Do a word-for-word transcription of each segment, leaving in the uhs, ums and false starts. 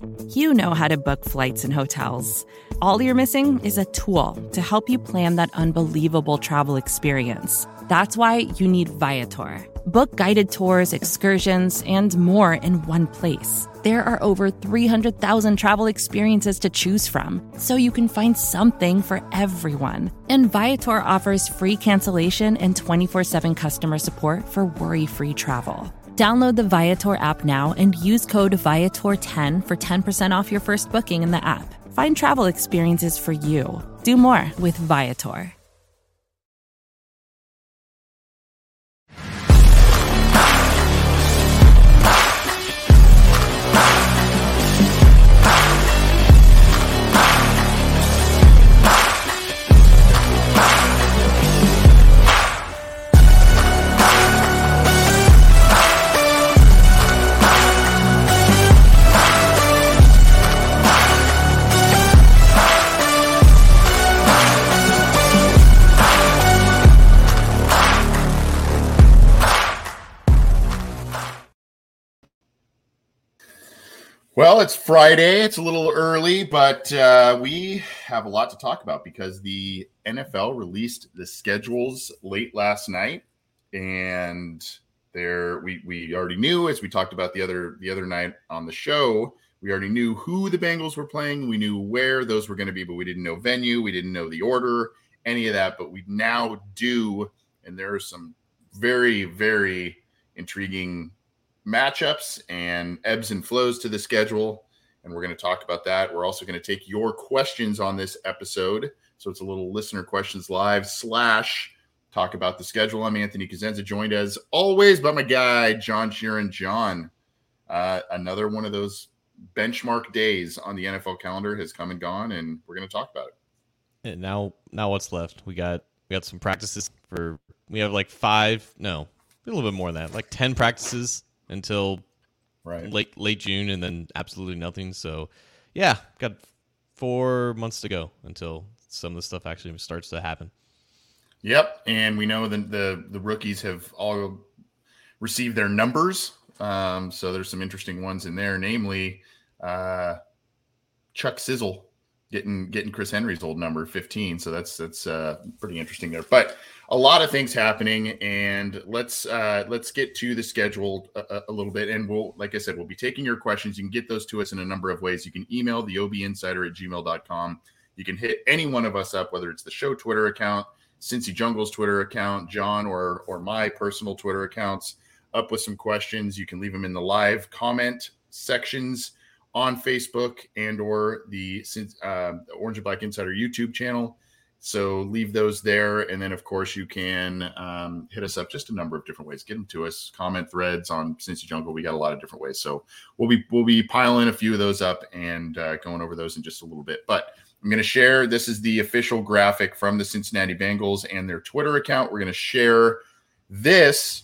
You know how to book flights and hotels. All you're missing is a tool to help you plan that unbelievable travel experience. That's why you need Viator. Book guided tours, excursions, and more in one place. There are over three hundred thousand travel experiences to choose from, so you can find something for everyone. And Viator offers free cancellation and twenty-four seven customer support for worry-free travel. Download the Viator app now and use code Viator ten for ten percent off your first booking in the app. Find travel experiences for you. Do more with Viator. Well, it's Friday. It's a little early, but uh, we have a lot to talk about because the N F L released the schedules late last night, and there we we already knew, as we talked about the other the other night on the show, we already knew who the Bengals were playing. We knew where those were going to be, but we didn't know venue. We didn't know the order, any of that. But we now do, and there are some very, very intriguing matchups and ebbs and flows to the schedule, and we're going to talk about that. We're also going to take your questions on this episode, so it's a little listener questions live slash talk about the schedule. I'm Anthony Cosenza, joined as always by my guy John Sheeran. John, uh, another one of those benchmark days on the N F L calendar has come and gone, and we're going to talk about it. And now, now what's left? We got we got some practices for. We have like five, no, a little bit more than that, like ten practices until right. late late June, and then absolutely nothing. So, yeah, got four months to go until some of the stuff actually starts to happen. Yep, and we know that the the rookies have all received their numbers. Um, so there's some interesting ones in there, namely uh, Chuck Sizzle getting getting Chris Henry's old number, fifteen. So that's that's uh, pretty interesting there. But a lot of things happening, and let's uh, let's get to the schedule a, a little bit. And we'll, like I said, we'll be taking your questions. You can get those to us in a number of ways. You can email the O B Insider at gmail dot com. You can hit any one of us up, whether it's the show Twitter account, Cincy Jungle's Twitter account, John or or my personal Twitter accounts, up with some questions. You can leave them in the live comment sections on Facebook and or the uh, Orange and Black Insider YouTube channel. So leave those there. And then, of course, you can um, hit us up just a number of different ways. Get them to us. Comment threads on Cincy Jungle. We got a lot of different ways. So we'll be we'll be piling a few of those up and uh, going over those in just a little bit. But I'm going to share. This is the official graphic from the Cincinnati Bengals and their Twitter account. We're going to share this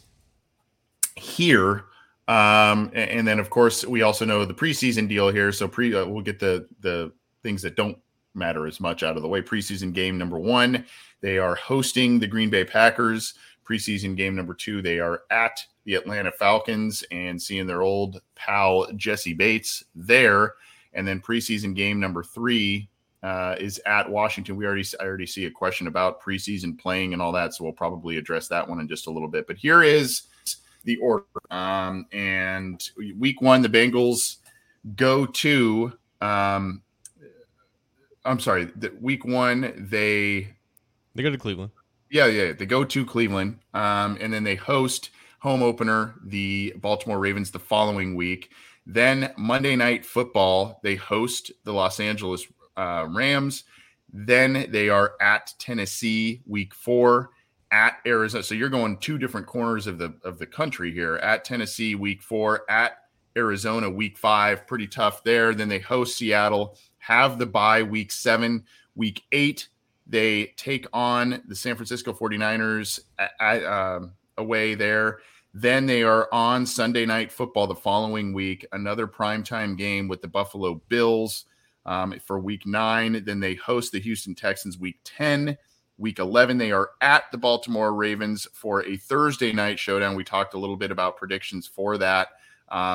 here. Um, and, and then, of course, we also know the preseason deal here. So pre uh, we'll get the the things that don't matter as much out of the way. Preseason game number one, they are hosting the Green Bay Packers. Preseason game number two, they are at the Atlanta Falcons and seeing their old pal Jesse Bates there. And then preseason game number three uh, is at Washington. We already I already see a question about preseason playing and all that, so we'll probably address that one in just a little bit. But here is the order. Um, and week one, the Bengals go to um, I'm sorry, the, week one, they they go to Cleveland. Yeah, yeah, they go to Cleveland, um, and then they host home opener the Baltimore Ravens the following week. Then Monday Night Football, they host the Los Angeles uh, Rams. Then they are at Tennessee week four, at Arizona. So you're going two different corners of the of the country here. At Tennessee week four, at Arizona week five, pretty tough there. Then they host Seattle, have the bye week seven. Week eight, they take on the San Francisco forty-niners at, at, um, away there. Then they are on Sunday Night Football the following week, another primetime game with the Buffalo Bills um, for week nine. Then they host the Houston Texans week ten. Week eleven, they are at the Baltimore Ravens for a Thursday night showdown. We talked a little bit about predictions for that. Um,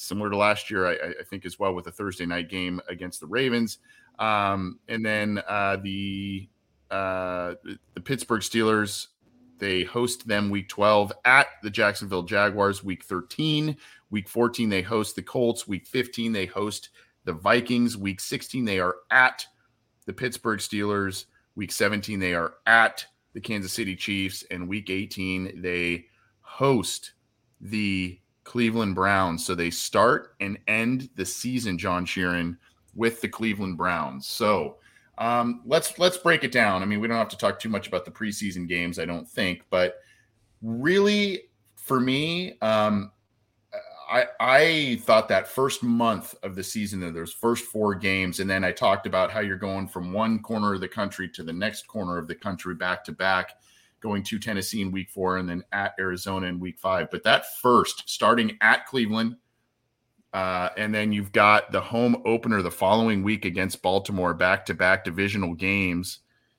similar to last year, I, I think as well, with a Thursday night game against the Ravens. Um, and then uh, the uh, the Pittsburgh Steelers, they host them week twelve at the Jacksonville Jaguars. Week thirteen, week fourteen, they host the Colts. Week fifteen, they host the Vikings. Week sixteen, they are at the Pittsburgh Steelers. Week seventeen, they are at the Kansas City Chiefs. And week eighteen, they host the Cleveland Browns. So they start and end the season, John Sheeran, with the Cleveland Browns. So um, let's let's break it down. I mean, we don't have to talk too much about the preseason games, I don't think. But really, for me, um, I, I thought that first month of the season, that there's first four games, and then I talked about how you're going from one corner of the country to the next corner of the country back to back, going to Tennessee in week four and then at Arizona in week five. But that first, starting at Cleveland, uh, and then you've got the home opener the following week against Baltimore, back-to-back divisional games,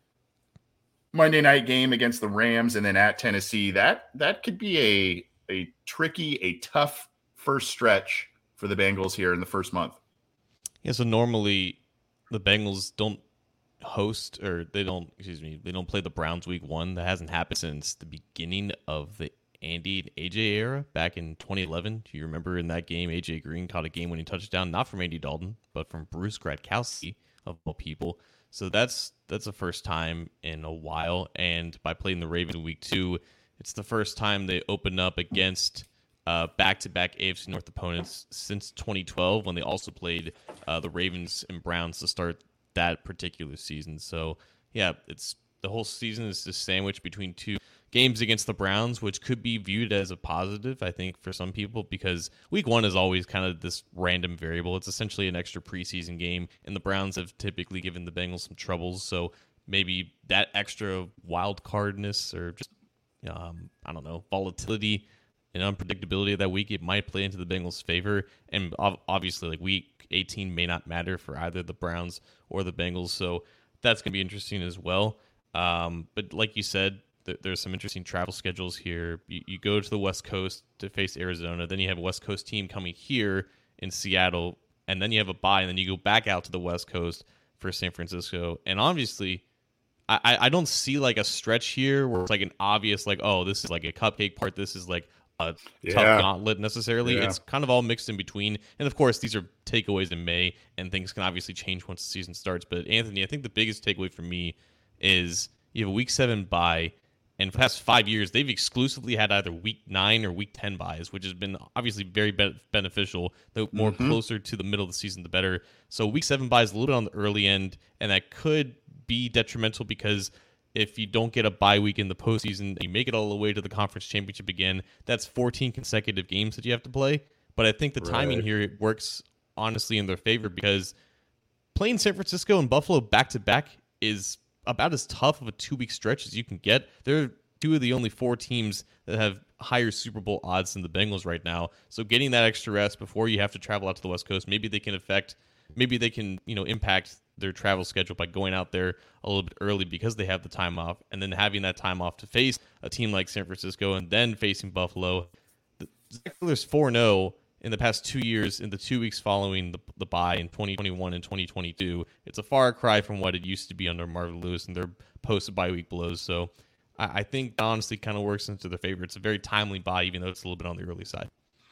Monday night game against the Rams, and then at Tennessee. That that could be a a tricky, a tough first stretch for the Bengals here in the first month. Yeah, so normally the Bengals don't host, or they don't, excuse me, they don't play the Browns week one. That hasn't happened since the beginning of the Andy and A J era back in twenty eleven. Do you remember in that game, A J Green caught a game-winning touchdown, not from Andy Dalton, but from Bruce Gradkowski, of all people. So that's that's the first time in a while. And by playing the Ravens in week two, it's the first time they open up against uh, back-to-back A F C North opponents since twenty twelve, when they also played uh, the Ravens and Browns to start that particular season. So yeah, it's the whole season is just sandwiched between two games against the Browns, which could be viewed as a positive, I think, for some people, because week one is always kind of this random variable. It's essentially an extra preseason game, and the Browns have typically given the Bengals some troubles. So maybe that extra wild cardness, or just um, I don't know, volatility and unpredictability of that week, it might play into the Bengals' favor. And obviously, like, week eighteen may not matter for either the Browns or the Bengals, so that's going to be interesting as well. Um, but like you said, th- there's some interesting travel schedules here. You, you go to the West Coast to face Arizona, then you have a West Coast team coming here in Seattle, and then you have a bye, and then you go back out to the West Coast for San Francisco. And obviously, I, I don't see like a stretch here where it's like an obvious, like, oh, this is like a cupcake part, this is like a yeah. tough gauntlet necessarily. Yeah. It's kind of all mixed in between. And of course, these are takeaways in May, and things can obviously change once the season starts. But Anthony, I think the biggest takeaway for me is you have a week seven bye, and for the past five years, they've exclusively had either week nine or week ten buys, which has been obviously very be- beneficial. The more mm-hmm. closer to the middle of the season, the better. So week seven buy is a little bit on the early end, and that could be detrimental, because if you don't get a bye week in the postseason, you make it all the way to the conference championship again, that's fourteen consecutive games that you have to play. But I think the right. timing here works honestly in their favor, because playing San Francisco and Buffalo back-to-back is about as tough of a two-week stretch as you can get. They're two of the only four teams that have higher Super Bowl odds than the Bengals right now. So getting that extra rest before you have to travel out to the West Coast, maybe they can affect, maybe they can, you know, impact their travel schedule by going out there a little bit early because they have the time off, and then having that time off to face a team like San Francisco and then facing Buffalo. The Steelers four and oh in the past two years in the two weeks following the, the bye in twenty twenty-one and twenty twenty-two. It's a far cry from what it used to be under Marvin Lewis and their post-bye week blows. So I, I think that honestly kind of works into their favor. It's a very timely bye, even though it's a little bit on the early side.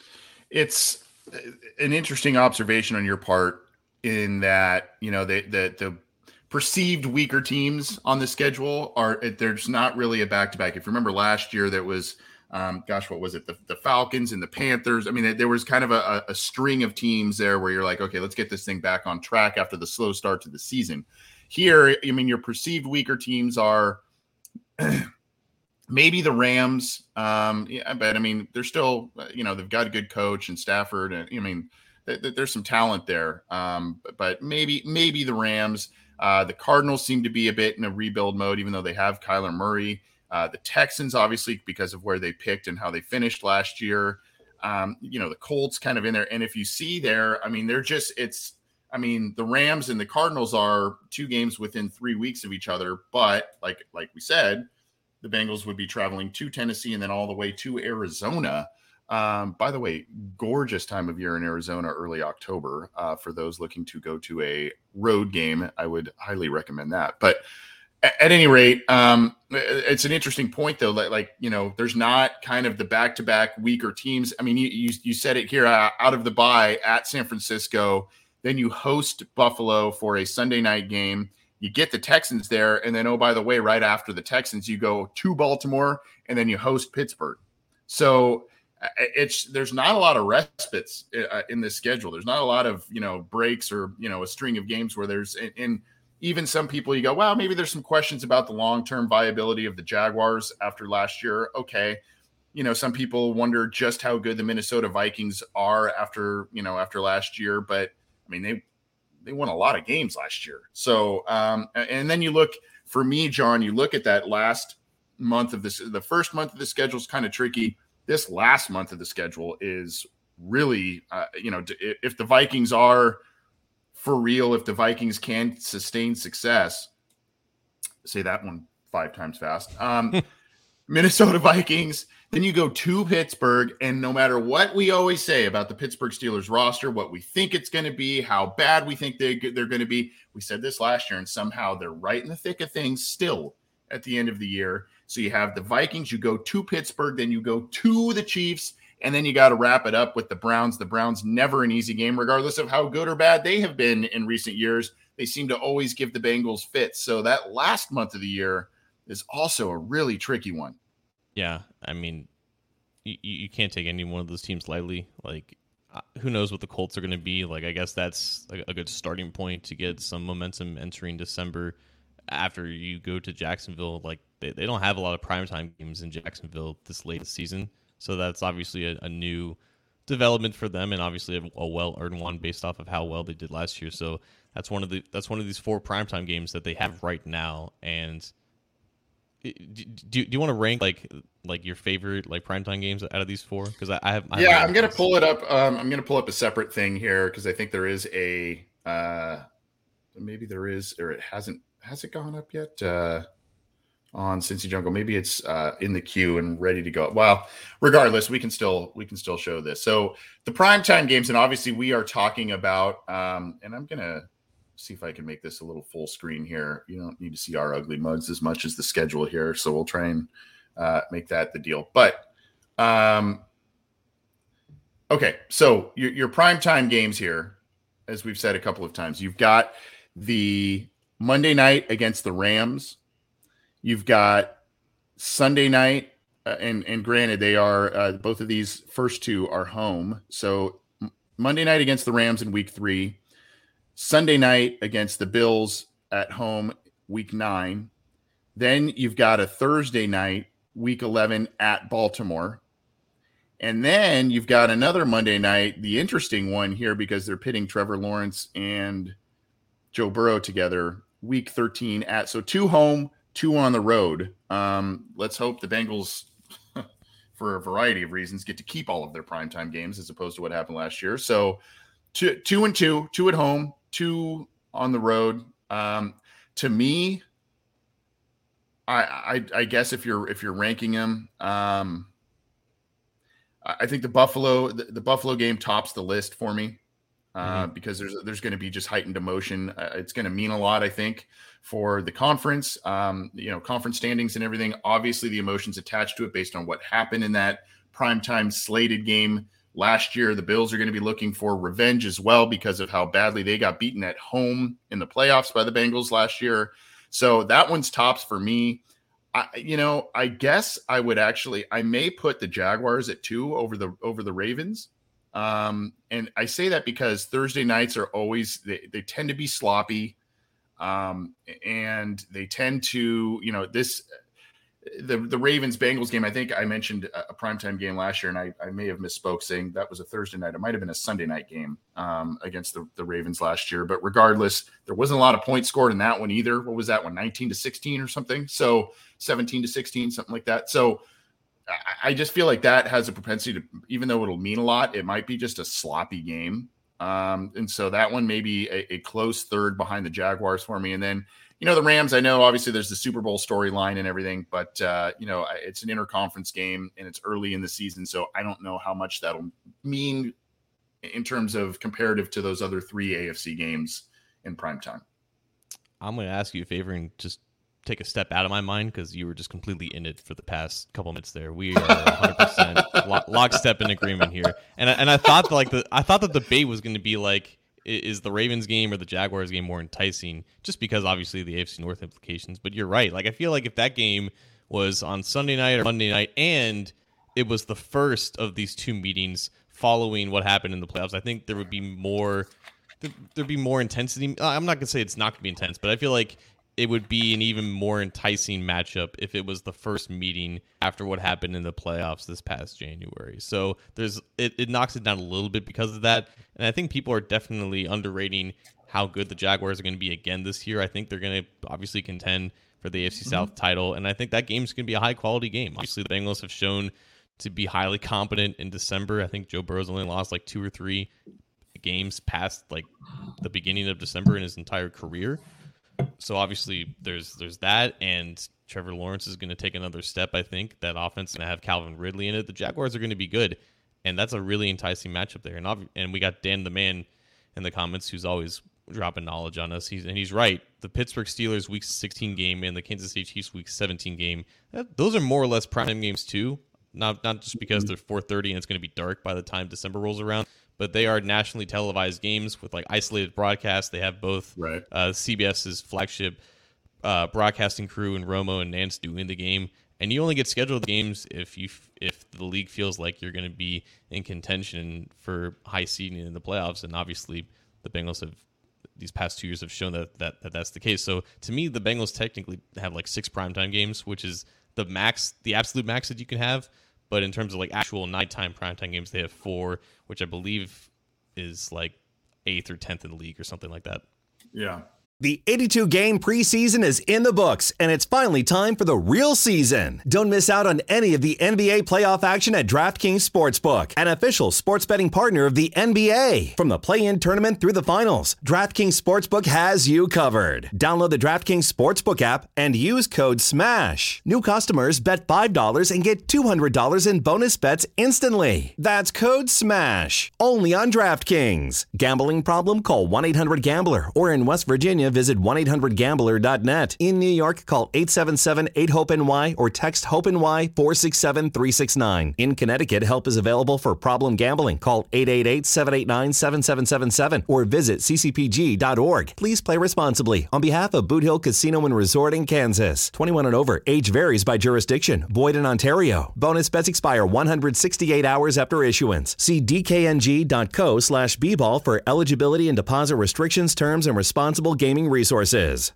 It's an interesting observation on your part, in that, you know, the, the, the perceived weaker teams on the schedule are, there's not really a back-to-back. If you remember last year, that was, um, gosh, what was it? The, the Falcons and the Panthers. I mean, there was kind of a, a string of teams there where you're like, okay, let's get this thing back on track after the slow start to the season. Here, I mean, your perceived weaker teams are maybe the Rams. Um, yeah, but I mean, they're still, you know, they've got a good coach and Stafford, and I mean, there's some talent there, um, but maybe maybe the Rams. Uh, the Cardinals seem to be a bit in a rebuild mode, even though they have Kyler Murray. Uh, the Texans, obviously, because of where they picked and how they finished last year. Um, you know, the Colts kind of in there. And if you see there, I mean, they're just, it's, I mean, the Rams and the Cardinals are two games within three weeks of each other. But like like we said, the Bengals would be traveling to Tennessee and then all the way to Arizona. Um, by the way, gorgeous time of year in Arizona, early October. Uh, for those looking to go to a road game, I would highly recommend that. But at, at any rate, um, it's an interesting point, though. Like, like, you know, there's not kind of the back-to-back weaker teams. I mean, you you, you said it here, uh, out of the bye at San Francisco. Then you host Buffalo for a Sunday night game. You get the Texans there, and then, oh, by the way, right after the Texans, you go to Baltimore, and then you host Pittsburgh. So it's there's not a lot of respites in this schedule. There's not a lot of, you know, breaks or, you know, a string of games where there's, and even some people you go, well, maybe there's some questions about the long-term viability of the Jaguars after last year. Okay. You know, some people wonder just how good the Minnesota Vikings are after, you know, after last year, but I mean, they, they won a lot of games last year. So, um, and then you look, for me, John, you look at that last month of this, the first month of the schedule is kind of tricky. This last month of the schedule is really, uh, you know, if the Vikings are for real, if the Vikings can sustain success, say that one five times fast, um, Minnesota Vikings, then you go to Pittsburgh, and no matter what we always say about the Pittsburgh Steelers roster, what we think it's going to be, how bad we think they, they're going to be, we said this last year, and somehow they're right in the thick of things still at the end of the year. So you have the Vikings, you go to Pittsburgh, then you go to the Chiefs, and then you got to wrap it up with the Browns. The Browns, never an easy game, regardless of how good or bad they have been in recent years. They seem to always give the Bengals fits. So that last month of the year is also a really tricky one. Yeah, I mean, you, you can't take any one of those teams lightly. Like, who knows what the Colts are going to be. Like, I guess that's a, a good starting point to get some momentum entering December. After you go to Jacksonville, like they, they don't have a lot of primetime games in Jacksonville this late season. So that's obviously a, a new development for them, and obviously a, a well-earned one based off of how well they did last year. So that's one of the that's one of these four primetime games that they have right now. And do, do, do you want to rank like like your favorite like primetime games out of these four? Because I, I have I yeah, have I'm gonna pull it up. Um, I'm gonna pull up a separate thing here because I think there is a uh, maybe there is or it hasn't. Has it gone up yet uh, on Cincy Jungle? Maybe it's uh, in the queue and ready to go. Well, regardless, we can still we can still show this. So the primetime games, and obviously we are talking about. Um, and I'm gonna see if I can make this a little full screen here. You don't need to see our ugly mugs as much as the schedule here, so we'll try and uh, make that the deal. But um, okay, so your, your primetime games here, as we've said a couple of times, you've got the Monday night against the Rams. You've got Sunday night, uh, and and granted, they are uh, both of these first two are home. So m- Monday night against the Rams in week three, Sunday night against the Bills at home, week nine. Then you've got a Thursday night, week eleven at Baltimore. And then you've got another Monday night, the interesting one here because they're pitting Trevor Lawrence and Joe Burrow together, week thirteen at, so two home, two on the road. Um, let's hope the Bengals, for a variety of reasons, get to keep all of their primetime games as opposed to what happened last year. So two, two and two, two at home, two on the road. Um, to me, I, I, I guess if you're if you're ranking them, um, I think the Buffalo the, the Buffalo game tops the list for me. Uh, mm-hmm. Because there's there's going to be just heightened emotion. Uh, it's going to mean a lot, I think, for the conference, um, you know, conference standings and everything. Obviously, the emotions attached to it based on what happened in that primetime slated game last year. The Bills are going to be looking for revenge as well because of how badly they got beaten at home in the playoffs by the Bengals last year. So that one's tops for me. I, you know, I guess I would actually I may put the Jaguars at two over the over the Ravens. Um, and I say that because Thursday nights are always, they, they tend to be sloppy. Um, and they tend to, you know, this, the, the Ravens Bengals game, I think I mentioned a primetime game last year, and I, I may have misspoke saying that was a Thursday night. It might've been a Sunday night game, um, against the, the Ravens last year, but regardless, there wasn't a lot of points scored in that one either. What was that one? nineteen to sixteen or something. So seventeen to sixteen, something like that. So I just feel like that has a propensity to, even though it'll mean a lot, it might be just a sloppy game. Um, and so that one may be a, a close third behind the Jaguars for me. And then you know, the Rams, I know obviously there's the Super Bowl storyline and everything, but, uh, you know, it's an interconference game and it's early in the season. So I don't know how much that'll mean in terms of comparative to those other three A F C games in primetime. I'm going to ask you a favor and just take a step out of my mind because you were just completely in it for the past couple minutes there. We are one hundred percent lock, lockstep in agreement here. And I, and I thought like the I thought the debate was going to be like, is the Ravens game or the Jaguars game more enticing? Just because obviously the A F C North implications. But you're right. Like I feel like if that game was on Sunday night or Monday night and it was the first of these two meetings following what happened in the playoffs, I think there would be more. There'd be more intensity. I'm not gonna say it's not gonna be intense, but I feel like it would be an even more enticing matchup if it was the first meeting after what happened in the playoffs this past January. So there's it, it knocks it down a little bit because of that. And I think people are definitely underrating how good the Jaguars are going to be again this year. I think they're going to obviously contend for the A F C mm-hmm. South title. And I think that game's going to be a high quality game. Obviously, the Bengals have shown to be highly competent in December. I think Joe Burrow's only lost like two or three games past like the beginning of December in his entire career. So obviously there's there's that, and Trevor Lawrence is going to take another step. I think that offense is going to have Calvin Ridley in it. The Jaguars are going to be good, and that's a really enticing matchup there. And ob- and we got Dan the Man in the comments who's always dropping knowledge on us. He's and he's right. The Pittsburgh Steelers Week sixteen game and the Kansas City Chiefs Week seventeen game, that, those are more or less prime games too. Not not just because they're four thirty and it's going to be dark by the time December rolls around, but they are nationally televised games with like isolated broadcasts. They have both right. uh, CBS's flagship uh, broadcasting crew and Romo and Nance doing the game, and you only get scheduled games if you if the league feels like you're going to be in contention for high seeding in the playoffs. And obviously, the Bengals have these past two years have shown that, that that that's the case. So to me, the Bengals technically have like six primetime games, which is the max, the absolute max that you can have. But in terms of like actual nighttime primetime games, they have four, which I believe is like eighth or tenth in the league or something like that. Yeah. The eighty-two game preseason is in the books, and it's finally time for the real season. Don't miss out on any of the N B A playoff action at DraftKings Sportsbook, an official sports betting partner of the N B A. From the play-in tournament through the finals, DraftKings Sportsbook has you covered. Download the DraftKings Sportsbook app and use code SMASH. New customers bet five dollars and get two hundred dollars in bonus bets instantly. That's code SMASH. Only on DraftKings. Gambling problem? Call one eight hundred gambler, or in West Virginia, visit one eight hundred gambler dot net. In New York, call eight seven seven eight hope N Y or text HOPE-NY four six seven three six nine. In Connecticut, help is available for problem gambling. Call eight eight eight seven eight nine seven seven seven seven or visit c c p g dot org. Please play responsibly. On behalf of Boot Hill Casino and Resort in Kansas. twenty-one and over. Age varies by jurisdiction. Void in Ontario. Bonus bets expire one hundred sixty-eight hours after issuance. See d k n g dot co slash b ball for eligibility and deposit restrictions, terms, and responsible gaming resources.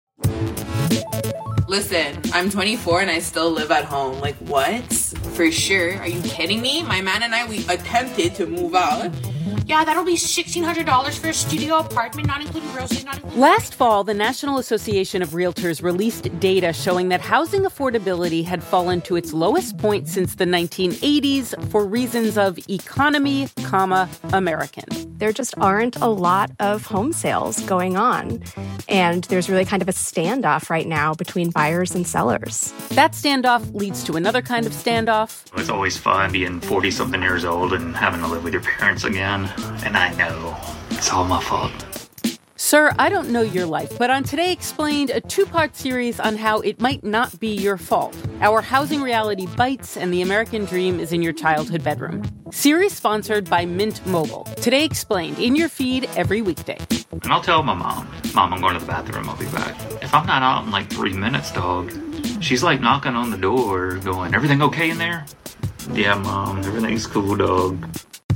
Listen, I'm twenty-four and I still live at home. Like, what? For sure. Are you kidding me? My man and I, we attempted to move out. Yeah, that'll be sixteen hundred dollars for a studio apartment, not including groceries, not including... Last fall, the National Association of Realtors released data showing that housing affordability had fallen to its lowest point since the nineteen eighties for reasons of economy, comma, American. There just aren't a lot of home sales going on. And there's really kind of a standoff right now between buyers and sellers. That standoff leads to another kind of standoff. It's always fun being forty-something years old and having to live with your parents again. And I know it's all my fault. Sir, I don't know your life, but on Today Explained, a two-part series on how it might not be your fault. Our housing reality bites and the American dream is in your childhood bedroom. Series sponsored by Mint Mobile. Today Explained, in your feed every weekday. And I'll tell my mom, Mom, I'm going to the bathroom, I'll be back. If I'm not out in like three minutes, dog, she's like knocking on the door going, everything okay in there? Yeah, Mom, everything's cool, dog.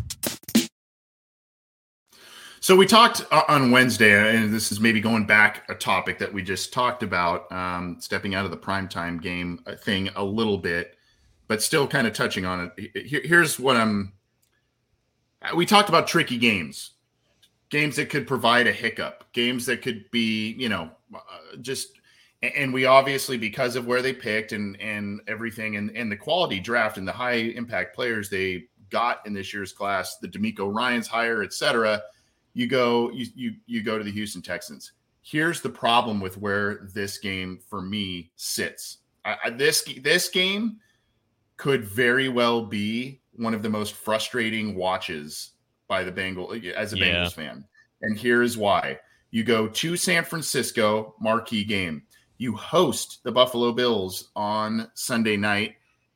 So we talked on Wednesday, and this is maybe going back a topic that we just talked about, um, stepping out of the primetime game thing a little bit, but still kind of touching on it. Here, here's what I'm – we talked about tricky games, games that could provide a hiccup, games that could be, you know, uh, just – and we obviously, because of where they picked and, and everything and, and the quality draft and the high-impact players they got in this year's class, the D'Amico Ryans hire, et cetera – You go, you, you you go to the Houston Texans. Here's the problem with where this game for me sits. I, I, this this game could very well be one of the most frustrating watches by the Bengals as a yeah. Bengals fan. And here's why. You go to San Francisco, marquee game. You host the Buffalo Bills on Sunday night.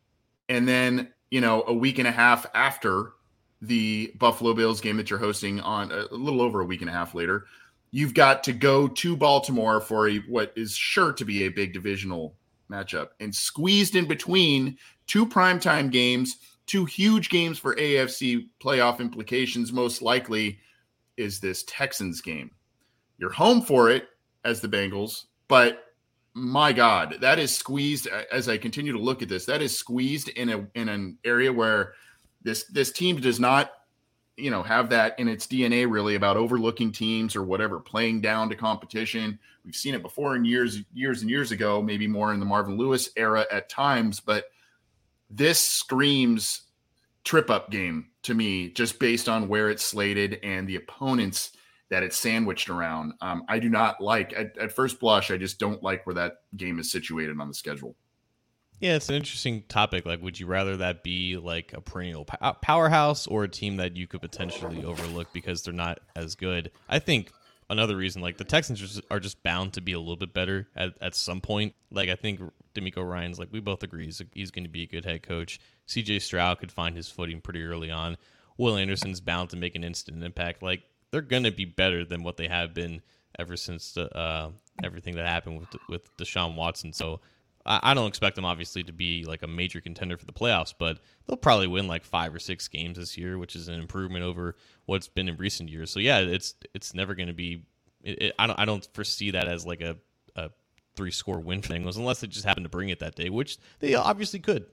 And then, you know, a week and a half after the Buffalo Bills game that you're hosting on a little over a week and a half later, you've got to go to Baltimore for a, what is sure to be a big divisional matchup, and squeezed in between two primetime games, two huge games for A F C playoff implications, most likely is this Texans game. You're home for it as the Bengals, but my God, that is squeezed. As I continue to look at this, that is squeezed in a in an area where this this team does not, you know, have that in its D N A really about overlooking teams or whatever, playing down to competition. We've seen it before in years, years and years ago, maybe more in the Marvin Lewis era at times, but this screams trip up game to me, just based on where it's slated and the opponents that it's sandwiched around. Um, I do not like at, at first blush. I just don't like where that game is situated on the schedule. Yeah, it's an interesting topic. Like, would you rather that be like a perennial powerhouse or a team that you could potentially overlook because they're not as good? I think another reason, like the Texans are just, are just bound to be a little bit better at, at some point. Like, I think DeMeco Ryans, like we both agree, he's, he's going to be a good head coach. C J Stroud could find his footing pretty early on. Will Anderson's bound to make an instant impact. Like, they're going to be better than what they have been ever since the, uh, everything that happened with with Deshaun Watson. So I don't expect them, obviously, to be like a major contender for the playoffs, but they'll probably win like five or six games this year, which is an improvement over what's been in recent years. So yeah, it's it's never going to be. It, it, I don't I don't foresee that as like a, a three score win for Bengals unless they just happen to bring it that day, which they obviously could.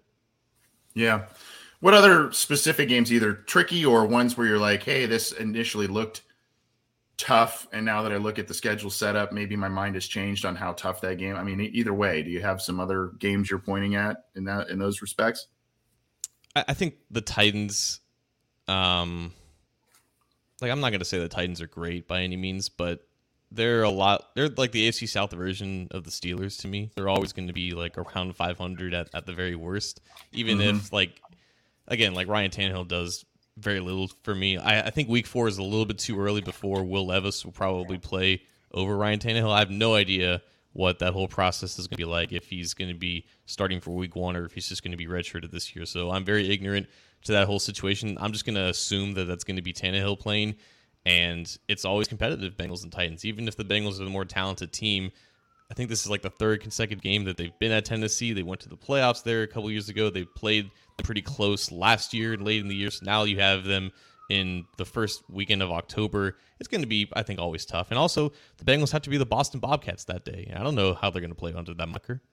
Yeah. What other specific games, either tricky or ones where you're like, hey, this initially looked tough, and now that I look at the schedule setup, maybe my mind has changed on how tough that game. I mean, either way, do you have some other games you're pointing at in that in those respects? I think the Titans, um, like I'm not going to say the Titans are great by any means, but they're a lot. They're like the A F C South version of the Steelers to me. They're always going to be like around five hundred at, at the very worst, even mm-hmm. if like again, like Ryan Tannehill does very little for me. I, I think week four is a little bit too early before Will Levis will probably play over Ryan Tannehill. I have no idea what that whole process is going to be like, if he's going to be starting for week one or if he's just going to be redshirted this year. So I'm very ignorant to that whole situation. I'm just going to assume that that's going to be Tannehill playing, and it's always competitive, Bengals and Titans. Even if the Bengals are the more talented team, I think this is like the third consecutive game that they've been at Tennessee. They went to the playoffs there a couple years ago. They played pretty close last year and late in the year. So now you have them in the first weekend of October. It's going to be, I think, always tough. And also, the Bengals have to be the Boston Bobcats that day. I don't know how they're going to play under that moniker.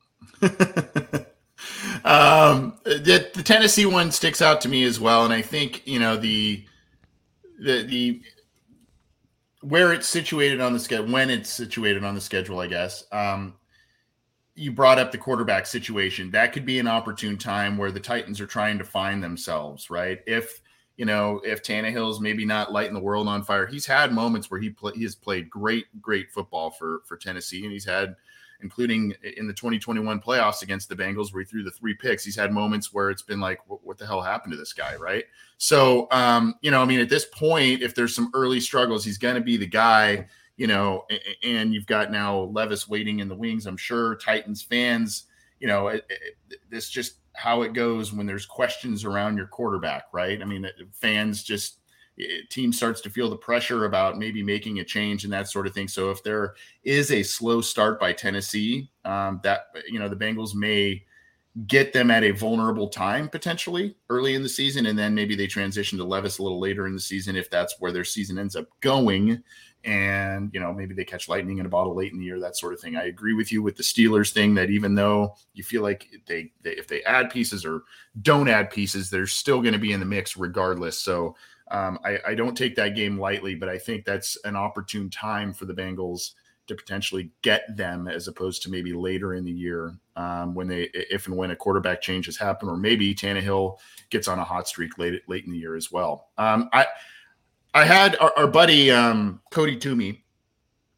um, the, the Tennessee one sticks out to me as well. And I think, you know, the the the where it's situated on the schedule, when it's situated on the schedule, I guess. Um, you brought up the quarterback situation. That could be an opportune time where the Titans are trying to find themselves, right? If, you know, if Tannehill's maybe not lighting the world on fire, he's had moments where he play, he has played great, great football for, for Tennessee. And he's had, including in the twenty twenty-one playoffs against the Bengals, where he threw the three picks, he's had moments where it's been like, what, what the hell happened to this guy, right? So, um, you know, I mean, at this point, if there's some early struggles, he's going to be the guy, you know, and you've got now Levis waiting in the wings. I'm sure Titans fans, you know, it, it, it's just how it goes when there's questions around your quarterback, right? I mean, fans just, it, team starts to feel the pressure about maybe making a change and that sort of thing. So if there is a slow start by Tennessee, um, that, you know, the Bengals may get them at a vulnerable time potentially early in the season, and then maybe they transition to Levis a little later in the season if that's where their season ends up going. And, you know, maybe they catch lightning in a bottle late in the year, that sort of thing. I agree with you with the Steelers thing that even though you feel like they, they if they add pieces or don't add pieces, they're still going to be in the mix regardless. So um, I, I don't take that game lightly, but I think that's an opportune time for the Bengals to potentially get them, as opposed to maybe later in the year um, when they, if and when a quarterback change has happened, or maybe Tannehill gets on a hot streak late, late in the year as well. Um, I, I had our, our buddy um, Cody Toomey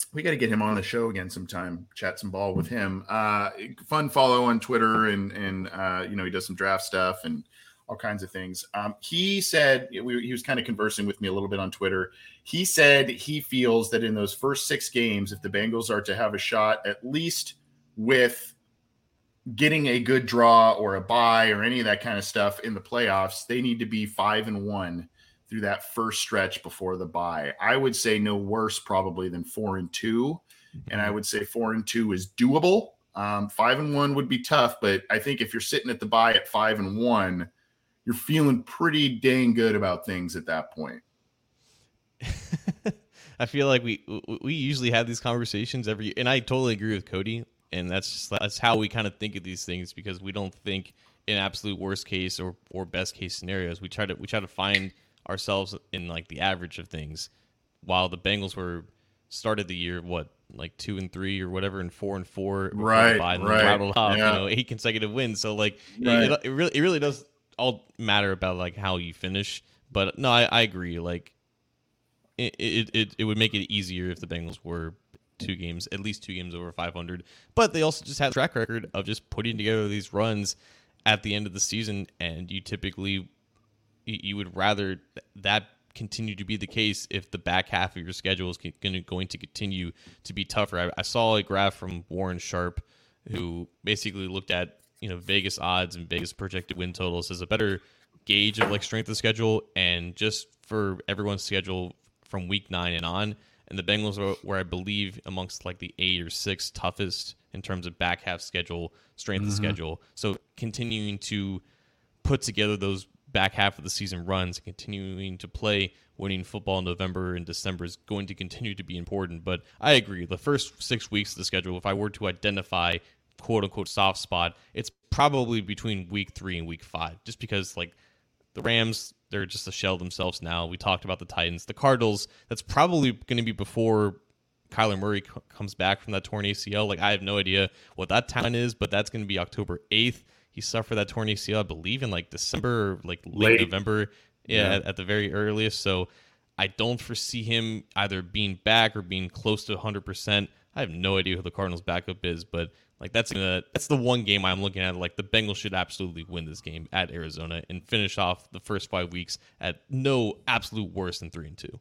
we got to get him on the show again sometime, chat some ball with him. Uh, fun follow on Twitter, and, and uh, you know, he does some draft stuff and all kinds of things. Um, he said, we, he was kind of conversing with me a little bit on Twitter. He said he feels that in those first six games, if the Bengals are to have a shot, at least with getting a good draw or a bye or any of that kind of stuff in the playoffs, they need to be five and one through that first stretch before the bye. I would say no worse probably than four and two. And I would say four and two is doable. Um, five and one would be tough, but I think if you're sitting at the bye at five and one, you're feeling pretty dang good about things at that point. I feel like we we usually have these conversations every year, and I totally agree with Cody. And that's just, that's how we kind of think of these things, because we don't think in absolute worst case or, or best case scenarios. We try to we try to find ourselves in like the average of things. While the Bengals were started the year what like two and three or whatever, and four and four, right? Right, right. rattled off, yeah. you know, eight consecutive wins. So like right. it, it really it really does all matter about like how you finish. But no, I, I agree. Like it, it it it would make it easier if the Bengals were two games, at least two games over five hundred. But they also just had a track record of just putting together these runs at the end of the season, and you typically you would rather that continue to be the case if the back half of your schedule is going to continue to be tougher. I, I saw a graph from Warren Sharp, who basically looked at, you know, Vegas odds and Vegas projected win totals as a better gauge of like strength of schedule, and just for everyone's schedule from week nine and on. And the Bengals were, were, I believe, amongst like the eight or six toughest in terms of back half schedule, strength mm-hmm. of schedule. So continuing to put together those back half of the season runs, continuing to play winning football in November and December is going to continue to be important. But I agree, the first six weeks of the schedule, if I were to identify quote unquote soft spot, it's probably between week three and week five, just because like the Rams, they're just a shell themselves now. We talked about the Titans. The Cardinals, that's probably going to be before Kyler Murray c- comes back from that torn A C L. Like, I have no idea what that time is, but that's going to be October eighth. He suffered that torn A C L, I believe, in like December or like late, late. November, yeah, yeah. At, at the very earliest. So I don't foresee him either being back or being close to one hundred percent. I have no idea who the Cardinals' backup is, but like that's gonna, that's the one game I'm looking at. Like the Bengals should absolutely win this game at Arizona and finish off the first five weeks at no absolute worse than three and two.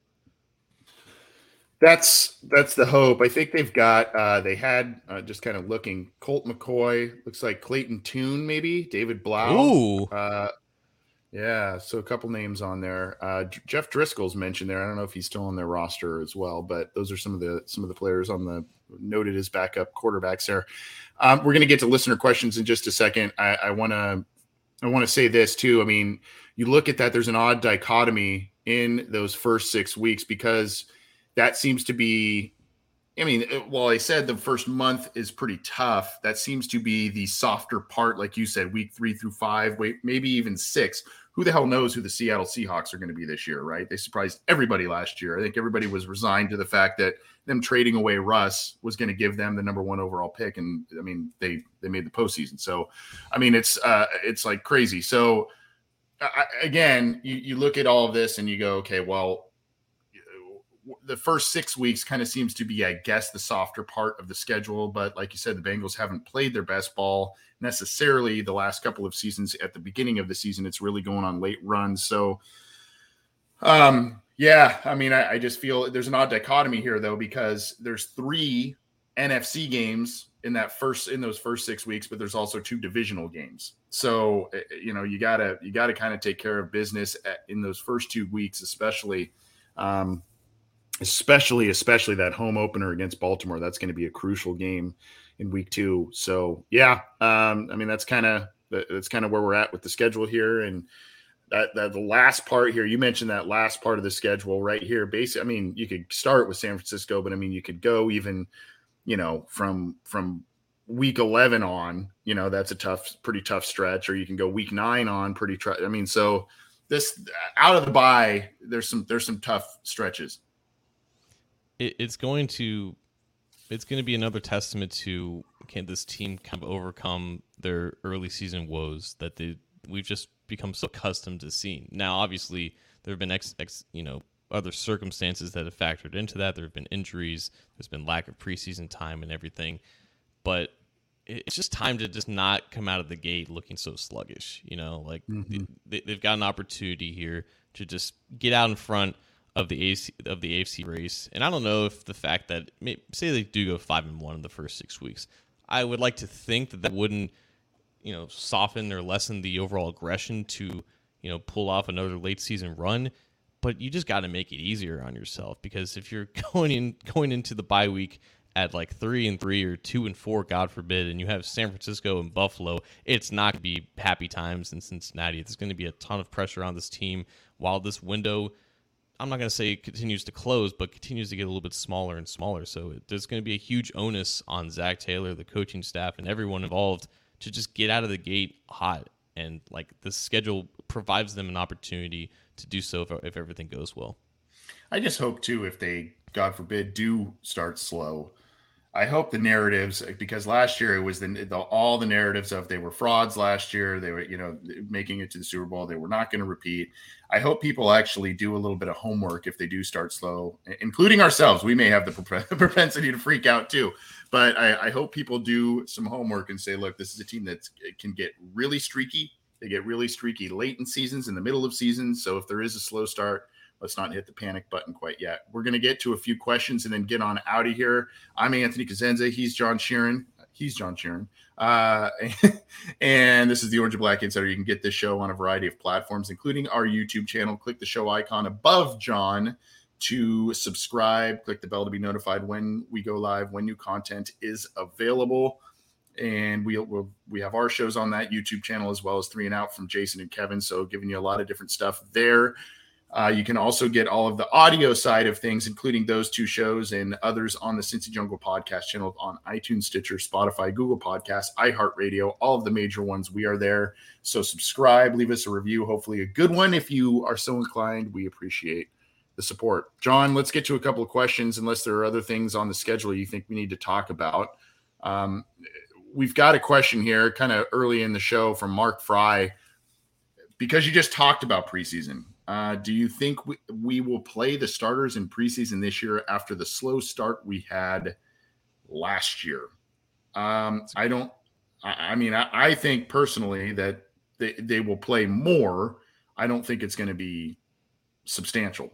That's that's the hope. I think they've got. Uh, they had uh, just kind of looking. Colt McCoy, looks like Clayton Tune, maybe David Blau. Ooh, uh, yeah. So a couple names on there. Uh, Jeff Driscoll's mentioned there. I don't know if he's still on their roster as well, but those are some of the some of the players on the noted as backup quarterbacks there. Um, we're going to get to listener questions in just a second. I want to I want to say this too. I mean, you look at that. There's an odd dichotomy in those first six weeks because that seems to be, I mean, while I said the first month is pretty tough, that seems to be the softer part, like you said, week three through five, wait, maybe even six. Who the hell knows who the Seattle Seahawks are going to be this year, right? They surprised everybody last year. I think everybody was resigned to the fact that them trading away Russ was going to give them the number one overall pick. And I mean, they, they made the postseason. So, I mean, it's, uh, it's like crazy. So I, again, you, you look at all of this and you go, okay, well, the first six weeks kind of seems to be, I guess, the softer part of the schedule. But like you said, the Bengals haven't played their best ball necessarily the last couple of seasons. At the beginning of the season, it's really going on late runs. So, um, yeah, I mean, I, I just feel there's an odd dichotomy here, though, because there's three N F C games in that first in those first six weeks, but there's also two divisional games. So, you know, you gotta you gotta kind of take care of business at, in those first two weeks, especially. Um, Especially, especially that home opener against Baltimore. That's going to be a crucial game in week two. So, yeah, um, I mean, that's kind of that's kind of where we're at with the schedule here. And that, that the last part here, you mentioned that last part of the schedule right here. Basically, I mean, you could start with San Francisco, but I mean, you could go even, you know, from from week eleven on. You know, that's a tough, pretty tough stretch. Or you can go week nine on, pretty. Tr- I mean, so this out of the bye, there's some there's some tough stretches. It's going to, it's going to be another testament to can this team kind of overcome their early season woes that they we've just become so accustomed to seeing. Now, obviously, there have been ex, ex you know other circumstances that have factored into that. There have been injuries. There's been lack of preseason time and everything. But it's just time to just not come out of the gate looking so sluggish. You know, like mm-hmm. they, they've got an opportunity here to just get out in front of the A F C, of the A F C race. And I don't know if the fact that say they do go five and one in the first six weeks, I would like to think that that wouldn't, you know, soften or lessen the overall aggression to, you know, pull off another late season run. But you just got to make it easier on yourself, because if you're going in going into the bye week at like three and three or two and four, God forbid, and you have San Francisco and Buffalo, it's not going to be happy times in Cincinnati. There's going to be a ton of pressure on this team while this window, I'm not going to say it continues to close, but continues to get a little bit smaller and smaller. So there's going to be a huge onus on Zach Taylor, the coaching staff, and everyone involved to just get out of the gate hot. And like the schedule provides them an opportunity to do so if, if everything goes well. I just hope too, if they, God forbid, do start slow, I hope the narratives, because last year it was the, the all the narratives of they were frauds last year. They were, you know, making it to the Super Bowl. They were not going to repeat. I hope people actually do a little bit of homework if they do start slow, including ourselves. We may have the propensity to freak out too, but I, I hope people do some homework and say, look, this is a team that can get really streaky. They get really streaky late in seasons, in the middle of seasons. So if there is a slow start, let's not hit the panic button quite yet. We're going to get to a few questions and then get on out of here. I'm Anthony Cosenza. He's John Sheeran. He's John Sheeran. Uh, and this is the Orange and Black Insider. You can get this show on a variety of platforms, including our YouTube channel. Click the show icon above John to subscribe. Click the bell to be notified when we go live, when new content is available. And we we'll, we have our shows on that YouTube channel, as well as Three and Out from Jason and Kevin. So giving you a lot of different stuff there. Uh, you can also get all of the audio side of things, including those two shows and others on the Cincy Jungle podcast channel on iTunes, Stitcher, Spotify, Google Podcasts, iHeartRadio, all of the major ones. We are there. So subscribe, leave us a review, hopefully a good one if you are so inclined. We appreciate the support. John, let's get to a couple of questions, unless there are other things on the schedule you think we need to talk about. Um, we've got a question here kind of early in the show from Mark Fry, because you just talked about preseason. Uh, do you think we, we will play the starters in preseason this year after the slow start we had last year? Um, I don't, I, I mean, I, I think personally that they, they will play more. I don't think it's going to be substantial.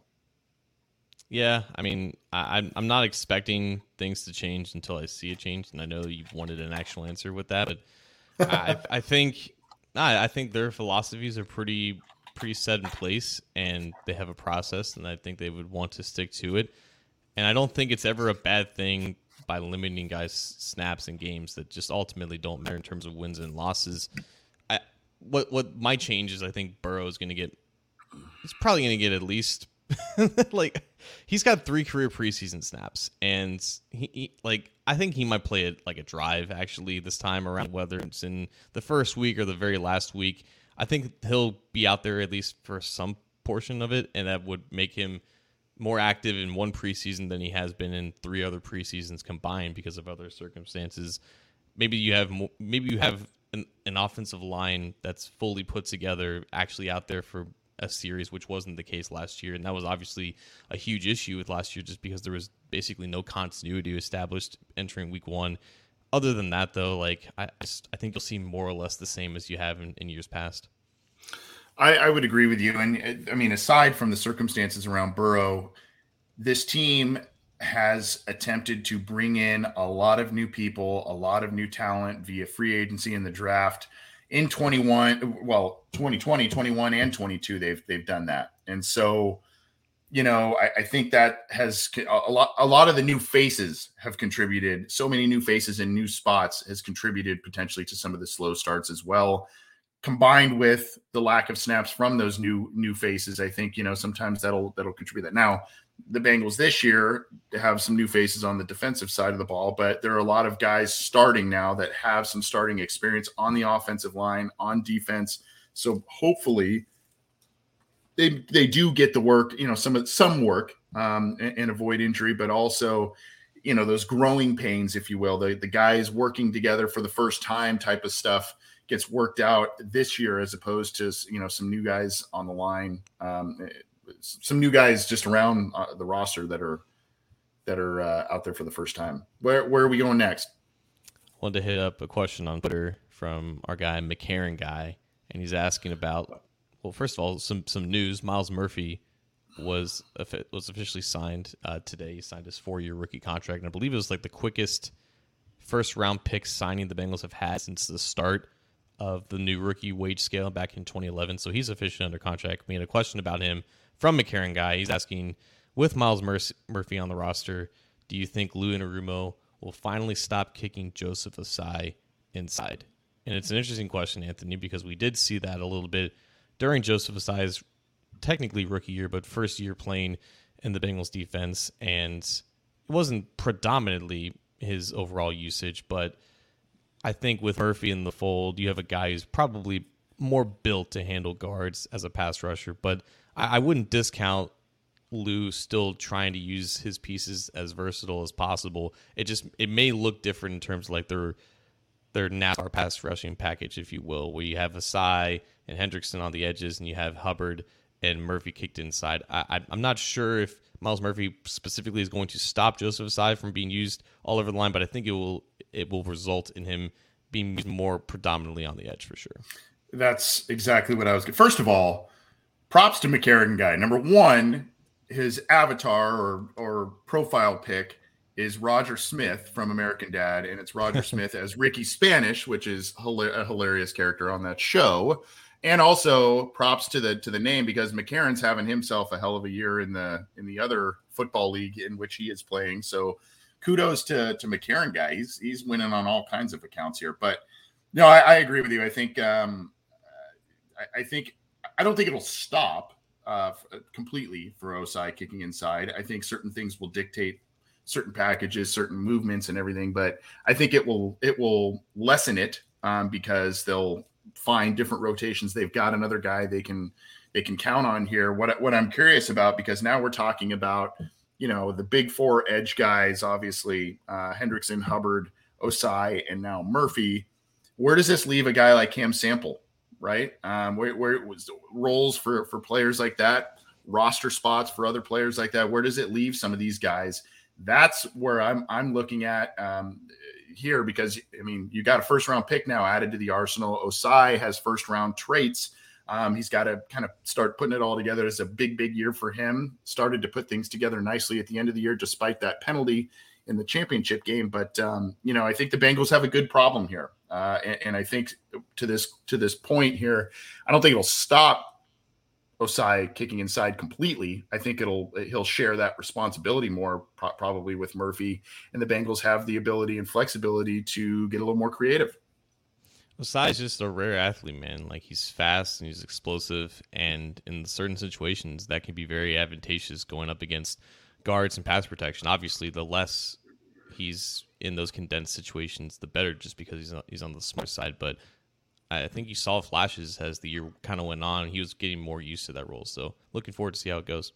Yeah. I mean, I, I'm, I'm not expecting things to change until I see a change. And I know you wanted an actual answer with that, but I, I think, I, I think their philosophies are pretty, pretty set in place, and they have a process, and I think they would want to stick to it. And I don't think it's ever a bad thing by limiting guys' snaps and games that just ultimately don't matter in terms of wins and losses. I, what what might change is I think Burrow is going to get, he's probably going to get at least like he's got three career preseason snaps, and he, he like I think he might play it like a drive actually this time around, whether it's in the first week or the very last week. I think he'll be out there at least for some portion of it, and that would make him more active in one preseason than he has been in three other preseasons combined because of other circumstances. Maybe you have more, maybe you have an, an offensive line that's fully put together actually out there for a series, which wasn't the case last year, and that was obviously a huge issue with last year just because there was basically no continuity established entering week one. Other than that, though, like I, just, I think you'll see more or less the same as you have in, in years past. I, I would agree with you. And I mean, aside from the circumstances around Burrow, this team has attempted to bring in a lot of new people, a lot of new talent via free agency in the draft in twenty-one, well, twenty twenty, twenty-one, and twenty-two. They've, they've done that. And so, you know, I, I think that has a lot, a lot of the new faces have contributed. So many new faces in new spots has contributed potentially to some of the slow starts as well. Combined with the lack of snaps from those new new faces, I think, you know, sometimes that'll that'll contribute that. Now, the Bengals this year have some new faces on the defensive side of the ball, but there are a lot of guys starting now that have some starting experience on the offensive line, on defense. So hopefully they they do get the work, you know, some some work um, and, and avoid injury, but also, you know, those growing pains, if you will, the the guys working together for the first time type of stuff gets worked out this year, as opposed to, you know, some new guys on the line, um, some new guys just around uh, the roster that are that are uh, out there for the first time. Where where are we going next? Wanted to hit up a question on Twitter from our guy McCarran guy, and he's asking about, well, first of all, some some news. Myles Murphy was was officially signed uh, today. He signed his four-year rookie contract, and I believe it was like the quickest first-round pick signing the Bengals have had since the start of the new rookie wage scale back in twenty eleven. So he's officially under contract. We had a question about him from McCarran guy. He's asking, with Myles Mur- Murphy on the roster, do you think Lou Anarumo will finally stop kicking Joseph Ossai inside? And it's an interesting question, Anthony, because we did see that a little bit during Joseph Ossai's technically rookie year, but first year playing in the Bengals defense. And it wasn't predominantly his overall usage, but I think with Murphy in the fold, you have a guy who's probably more built to handle guards as a pass rusher. But I, I wouldn't discount Lou still trying to use his pieces as versatile as possible. It just it may look different in terms of like their their NASCAR pass rushing package, if you will, where you have Ossai and Hendrickson on the edges, and you have Hubbard and Murphy kicked inside. I, I, I'm not sure if Myles Murphy specifically is going to stop Joseph Ossai from being used all over the line, but I think it will it will result in him being used more predominantly on the edge for sure. That's exactly what I was. First of all, props to McCarran guy. Number one, his avatar or or profile pic is Roger Smith from American Dad, and it's Roger Smith as Ricky Spanish, which is a hilarious character on that show. And also props to the to the name, because McCarran's having himself a hell of a year in the in the other football league in which he is playing. So kudos to to McCarran guy. He's he's winning on all kinds of accounts here. But no, I, I agree with you. I think um, I, I think I don't think it'll stop uh, completely for Ossai kicking inside. I think certain things will dictate certain packages, certain movements, and everything. But I think it will it will lessen it um, because they'll find different rotations. They've got another guy they can they can count on here. What what I'm curious about, because now we're talking about, you know, the big four edge guys, obviously uh, Hendrickson, Hubbard, Ossai, and now Murphy. Where does this leave a guy like Cam Sample, right? Um, where where it was roles for for players like that, roster spots for other players like that. Where does it leave some of these guys? That's where I'm I'm looking at um, here, because I mean, you got a first round pick now added to the arsenal. Ossai has first round traits. Um, he's got to kind of start putting it all together. It's a big, big year for him. Started to put things together nicely at the end of the year, despite that penalty in the championship game. But um, you know, I think the Bengals have a good problem here, uh, and, and I think to this to this point here, I don't think it'll stop Ossai kicking inside completely. I think it'll he'll share that responsibility more pro- probably with Murphy, and the Bengals have the ability and flexibility to get a little more creative. Ossai is just a rare athlete, man. Like, he's fast and he's explosive, and in certain situations that can be very advantageous going up against guards and pass protection. Obviously, the less he's in those condensed situations, the better, just because he's on, he's on the smart side. But I think you saw flashes as the year kind of went on. He was getting more used to that role. So looking forward to see how it goes.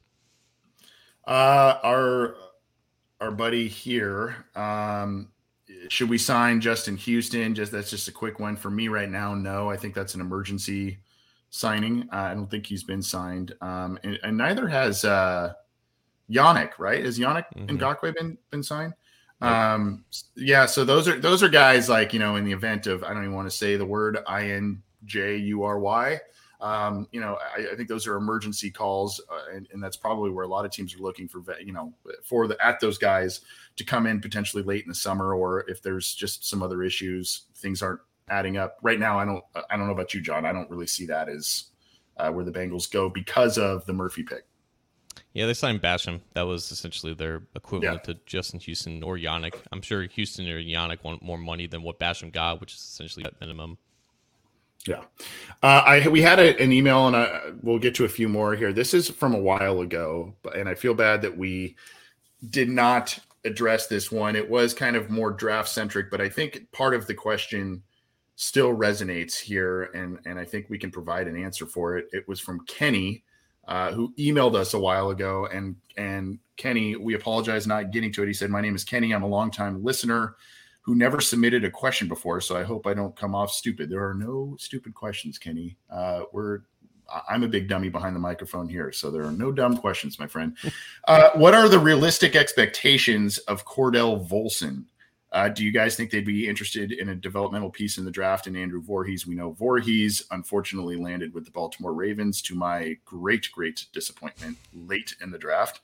Uh, our our buddy here, um, should we sign Justin Houston? Just that's just a quick one for me right now. No, I think that's an emergency signing. Uh, I don't think he's been signed, um, and, and neither has uh, Yannick. Right? Has Yannick mm-hmm. Ngakoue been been signed? Yep. Um, yeah, so those are those are guys like, you know, in the event of, I don't even want to say the word I N J U R Y. Um, you know, I, I think those are emergency calls, uh, and, and that's probably where a lot of teams are looking for, you know, for the at those guys to come in potentially late in the summer, or if there's just some other issues, things aren't adding up right now. I don't I don't know about you, John. I don't really see that as uh, where the Bengals go because of the Murphy pick. Yeah, they signed Basham. That was essentially their equivalent yeah. to Justin Houston or Yannick. I'm sure Houston or Yannick want more money than what Basham got, which is essentially at minimum. Yeah. Uh, I we had a, an email, and I, we'll get to a few more here. This is from a while ago, and I feel bad that we did not address this one. It was kind of more draft-centric, but I think part of the question still resonates here, and, and I think we can provide an answer for it. It was from Kenny, Uh, who emailed us a while ago. And and Kenny, we apologize not getting to it. He said, my name is Kenny. I'm a longtime listener who never submitted a question before, so I hope I don't come off stupid. There are no stupid questions, Kenny. Uh, we're I'm a big dummy behind the microphone here, so there are no dumb questions, my friend. Uh, what are the realistic expectations of Cordell Volson? Uh, do you guys think they'd be interested in a developmental piece in the draft in Andrew Voorhees? We know Voorhees unfortunately landed with the Baltimore Ravens, to my great, great disappointment, late in the draft.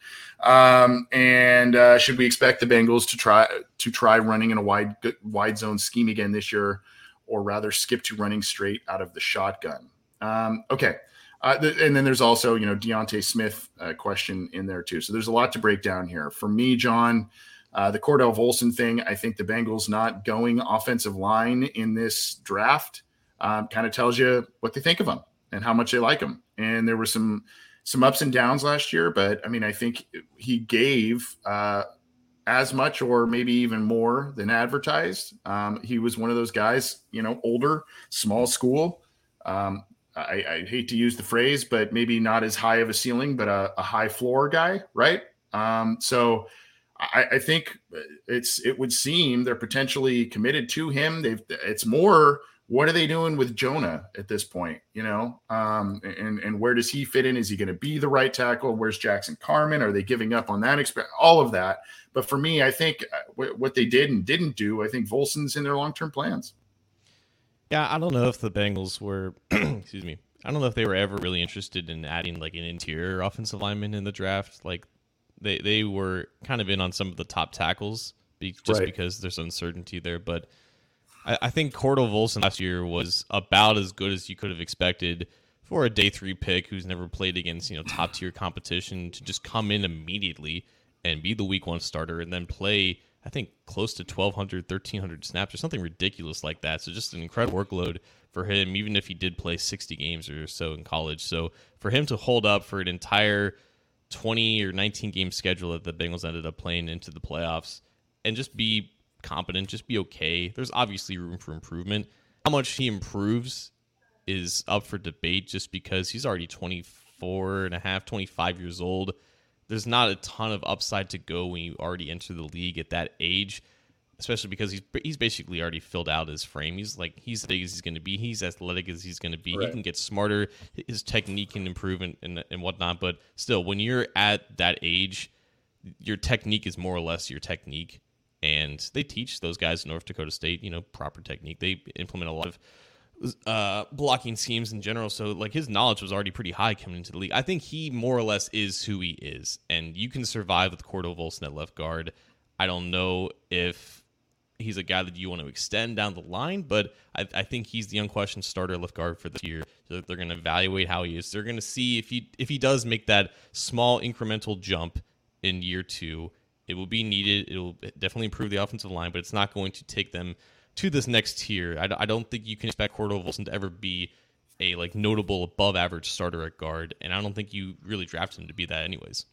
Um, and uh, should we expect the Bengals to try to try running in a wide wide zone scheme again this year, or rather skip to running straight out of the shotgun? Um, okay. Uh, th- and then there's also, you know, Deontay Smith uh, question in there too. So there's a lot to break down here. For me, John, Uh, the Cordell Volson thing, I think the Bengals not going offensive line in this draft um, kind of tells you what they think of him and how much they like him. And there were some some ups and downs last year, but I mean, I think he gave uh, as much or maybe even more than advertised. Um, he was one of those guys, you know, older, small school. Um, I, I hate to use the phrase, but maybe not as high of a ceiling, but a, a high floor guy, right? Um, so I, I think it's it would seem they're potentially committed to him. They've it's more, what are they doing with Jonah at this point? You know, um, and and where does he fit in? Is he going to be the right tackle? Where's Jackson Carman? Are they giving up on that experience? All of that. But for me, I think w- what they did and didn't do, I think Volson's in their long term plans. Yeah, I don't know if the Bengals were, excuse me, I don't know if they were ever really interested in adding like an interior offensive lineman in the draft. Like, They they were kind of in on some of the top tackles be, just right. because there's uncertainty there. But I, I think Cordell Volson last year was about as good as you could have expected for a day three pick who's never played against, you know, top tier competition, to just come in immediately and be the week one starter and then play, I think, close to twelve hundred, thirteen hundred snaps or something ridiculous like that. So just an incredible workload for him, even if he did play sixty games or so in college. So for him to hold up for an entire twenty or nineteen game schedule that the Bengals ended up playing into the playoffs and just be competent, just be okay. There's obviously room for improvement. How much he improves is up for debate, just because he's already twenty-four and a half, twenty-five years old. There's not a ton of upside to go when you already enter the league at that age, especially because he's he's basically already filled out his frame. He's like, he's as big as he's going to be. He's as athletic as he's going to be. Right. He can get smarter. His technique can improve and, and, and whatnot. But still, when you're at that age, your technique is more or less your technique. And they teach those guys in North Dakota State, you know, proper technique. They implement a lot of uh, blocking schemes in general. So, like, his knowledge was already pretty high coming into the league. I think he more or less is who he is. And you can survive with Cordell Volson at left guard. I don't know if he's a guy that you want to extend down the line, but I, I think he's the unquestioned starter left guard for this year. So they're going to evaluate how he is. They're going to see if he if he does make that small incremental jump in year two. It will be needed. It will definitely improve the offensive line, but it's not going to take them to this next tier. I, I don't think you can expect Cordell Volson to ever be a like notable above average starter at guard, and I don't think you really draft him to be that anyways.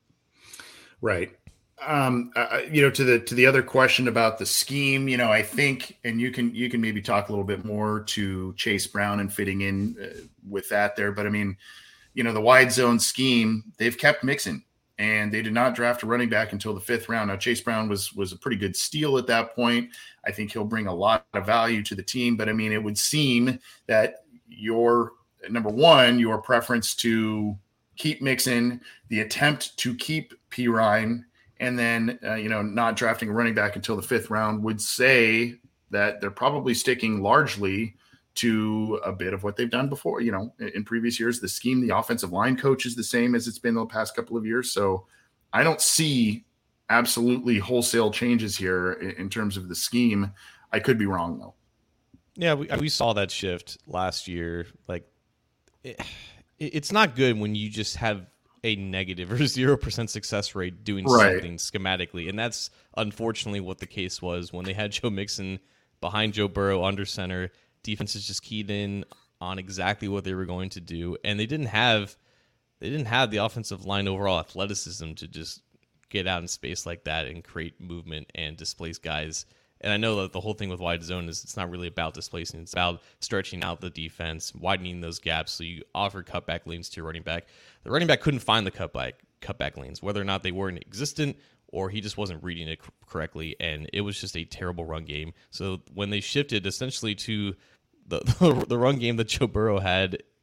Right. Um, uh, you know, to the to the other question about the scheme, you know, I think, and you can you can maybe talk a little bit more to Chase Brown and fitting in uh, with that there, but I mean, you know, the wide zone scheme, they've kept mixing, and they did not draft a running back until the fifth round. Now, Chase Brown was was a pretty good steal at that point. I think he'll bring a lot of value to the team, but I mean, it would seem that your number one, your preference to keep Mixon, the attempt to keep Perine, and then, uh, you know, not drafting a running back until the fifth round would say that they're probably sticking largely to a bit of what they've done before, you know, in previous years. The scheme, the offensive line coach is the same as it's been the past couple of years. So I don't see absolutely wholesale changes here in terms of the scheme. I could be wrong, though. Yeah, we, we saw that shift last year. Like, it, it's not good when you just have a negative or zero percent success rate doing right. something schematically. And that's unfortunately what the case was when they had Joe Mixon behind Joe Burrow under center. Defenses just keyed in on exactly what they were going to do. And they didn't have, they didn't have the offensive line overall athleticism to just get out in space like that and create movement and displace guys. And I know that the whole thing with wide zone is it's not really about displacing. It's about stretching out the defense, widening those gaps so you offer cutback lanes to your running back. The running back couldn't find the cutback cutback lanes, whether or not they weren't existent or he just wasn't reading it correctly, and it was just a terrible run game. So when they shifted essentially to the the, the run game that Joe Burrow had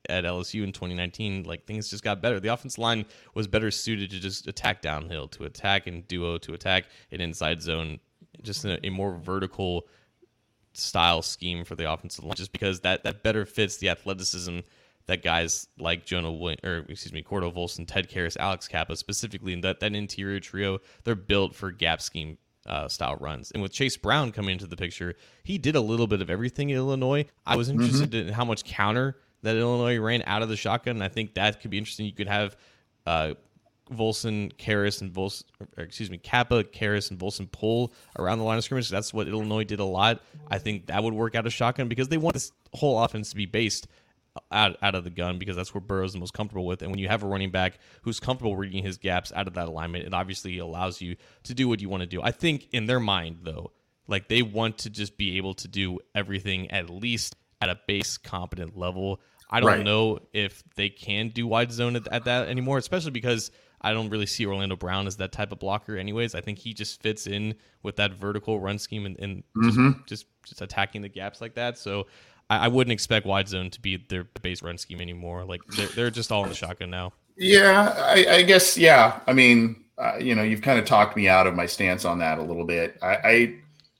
at L S U in twenty nineteen, like things just got better. The offensive line was better suited to just attack downhill, to attack in duo, to attack in inside zone, just in a, a more vertical style scheme for the offensive line, just because that, that better fits the athleticism that guys like Jonah Williams, or excuse me, Cordell Volson, Ted Karras, Alex Kappa, specifically in that, that interior trio, they're built for gap scheme uh, style runs. And with Chase Brown coming into the picture, he did a little bit of everything in Illinois. I was interested mm-hmm. in how much counter that Illinois ran out of the shotgun, and I think that could be interesting. You could have uh, Volson, Karras, and Volson, or excuse me, Kappa, Karras, and Volson pull around the line of scrimmage. That's what Illinois did a lot. I think that would work out of shotgun because they want this whole offense to be based out, out of the gun, because that's where Burrow's the most comfortable with. And when you have a running back who's comfortable reading his gaps out of that alignment, it obviously allows you to do what you want to do. I think in their mind, though, like they want to just be able to do everything at least at a base competent level. I don't right. know if they can do wide zone at, at that anymore, especially because I don't really see Orlando Brown as that type of blocker anyways. I think he just fits in with that vertical run scheme and, and mm-hmm. just, just just attacking the gaps like that. So I, I wouldn't expect wide zone to be their base run scheme anymore. Like they're, they're just all in the shotgun now. Yeah, I, I guess, yeah. I mean, uh, you know, you've kind of talked me out of my stance on that a little bit. I I,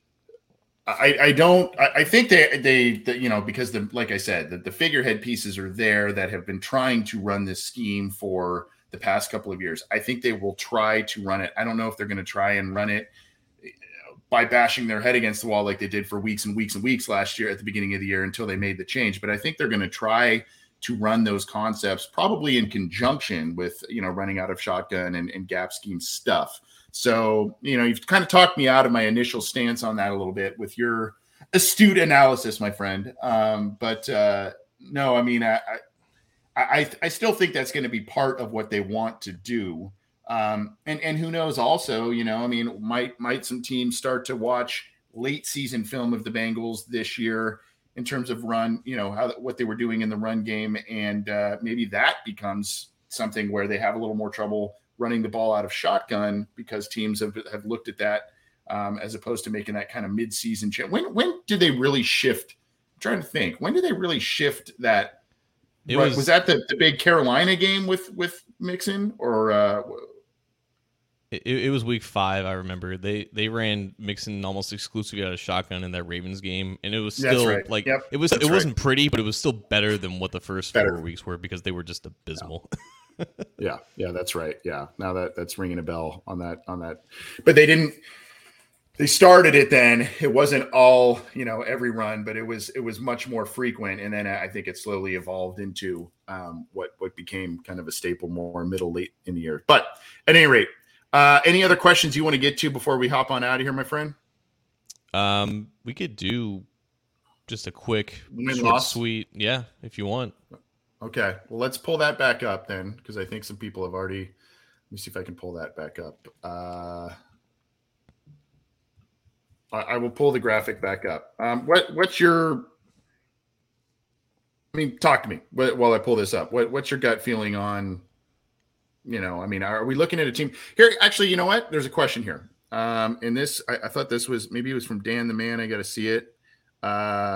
I, I don't I, I think they, they, they, you know, because, the like I said, the, the figurehead pieces are there that have been trying to run this scheme for the past couple of years. I think they will try to run it. I don't know if they're going to try and run it by bashing their head against the wall like they did for weeks and weeks and weeks last year at the beginning of the year until they made the change. But I think they're going to try to run those concepts probably in conjunction with, you know, running out of shotgun and, and gap scheme stuff. So, you know, you've kind of talked me out of my initial stance on that a little bit with your astute analysis, my friend. Um, but uh, no, I mean, I, I, I still think that's going to be part of what they want to do. Um, and, and who knows also, you know, I mean, might, might some teams start to watch late season film of the Bengals this year in terms of run, you know, how, what they were doing in the run game. And uh, maybe that becomes something where they have a little more trouble running the ball out of shotgun because teams have, have looked at that um, as opposed to making that kind of mid-season change. When, when did they really shift? I'm trying to think, when did they really shift that? It was, was, was that the, the big Carolina game with, with Mixon or uh, It, it was week five. I remember they, they ran Mixon almost exclusively out of shotgun in that Ravens game, and it was still right. like yep. it was. That's it wasn't right. pretty, but it was still better than what the first better. four weeks were because they were just abysmal. Yeah. yeah, yeah, that's right. Yeah, now that that's ringing a bell on that on that, but they didn't. They started it then. It wasn't all, you know, every run, but it was it was much more frequent, and then I think it slowly evolved into um, what what became kind of a staple more middle late in the year. But at any rate. Uh, any other questions you want to get to before we hop on out of here, my friend? Um, we could do just a quick, Win, short, loss? sweet, yeah, if you want. Okay, well, let's pull that back up then, because I think some people have already. Let me see if I can pull that back up. Uh, I, I will pull the graphic back up. Um, what what's your? I mean, talk to me while I pull this up. What what's your gut feeling on? You know, I mean, are we looking at a team here? Actually, you know what? There's a question here. Um, and this, I, I thought this was, maybe it was from Dan the Man. I got to see it. Uh,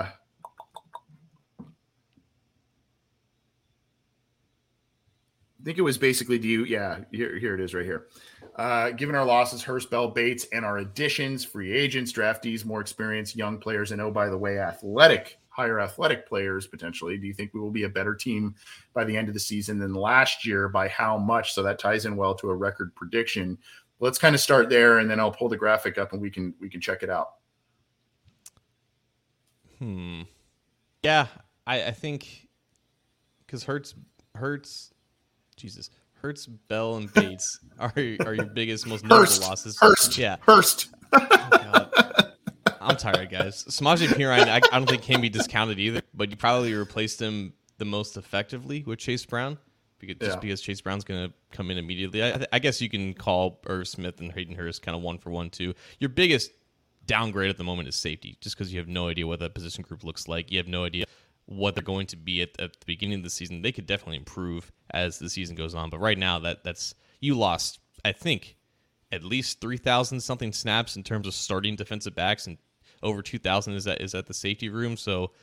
I think it was basically, do you, yeah, here, here it is right here. Uh, given our losses, Hurst, Bell, Bates, and our additions, free agents, draftees, more experienced young players, and oh, by the way, athletic higher athletic players potentially. Do you think we will be a better team by the end of the season than last year? By how much? So that ties in well to a record prediction. Let's kind of start there, and then I'll pull the graphic up and we can we can check it out. Hmm. Yeah, I, I think because Hurts Hurts, Jesus, Hurts, Bell, and Bates are are your biggest, most notable Hurst, losses. Hurst, yeah, Hurst. Oh, God. I'm tired, guys. Samaje Perine, I, I don't think can be discounted either, but you probably replaced him the most effectively with Chase Brown, because, just yeah. because Chase Brown's going to come in immediately. I, I guess you can call Irv Smith and Hayden Hurst kind of one for one, too. Your biggest downgrade at the moment is safety, just because you have no idea what that position group looks like. You have no idea what they're going to be at, at the beginning of the season. They could definitely improve as the season goes on, but right now, that that's you lost, I think, at least three thousand something snaps in terms of starting defensive backs, and over two thousand is that is at the safety room. So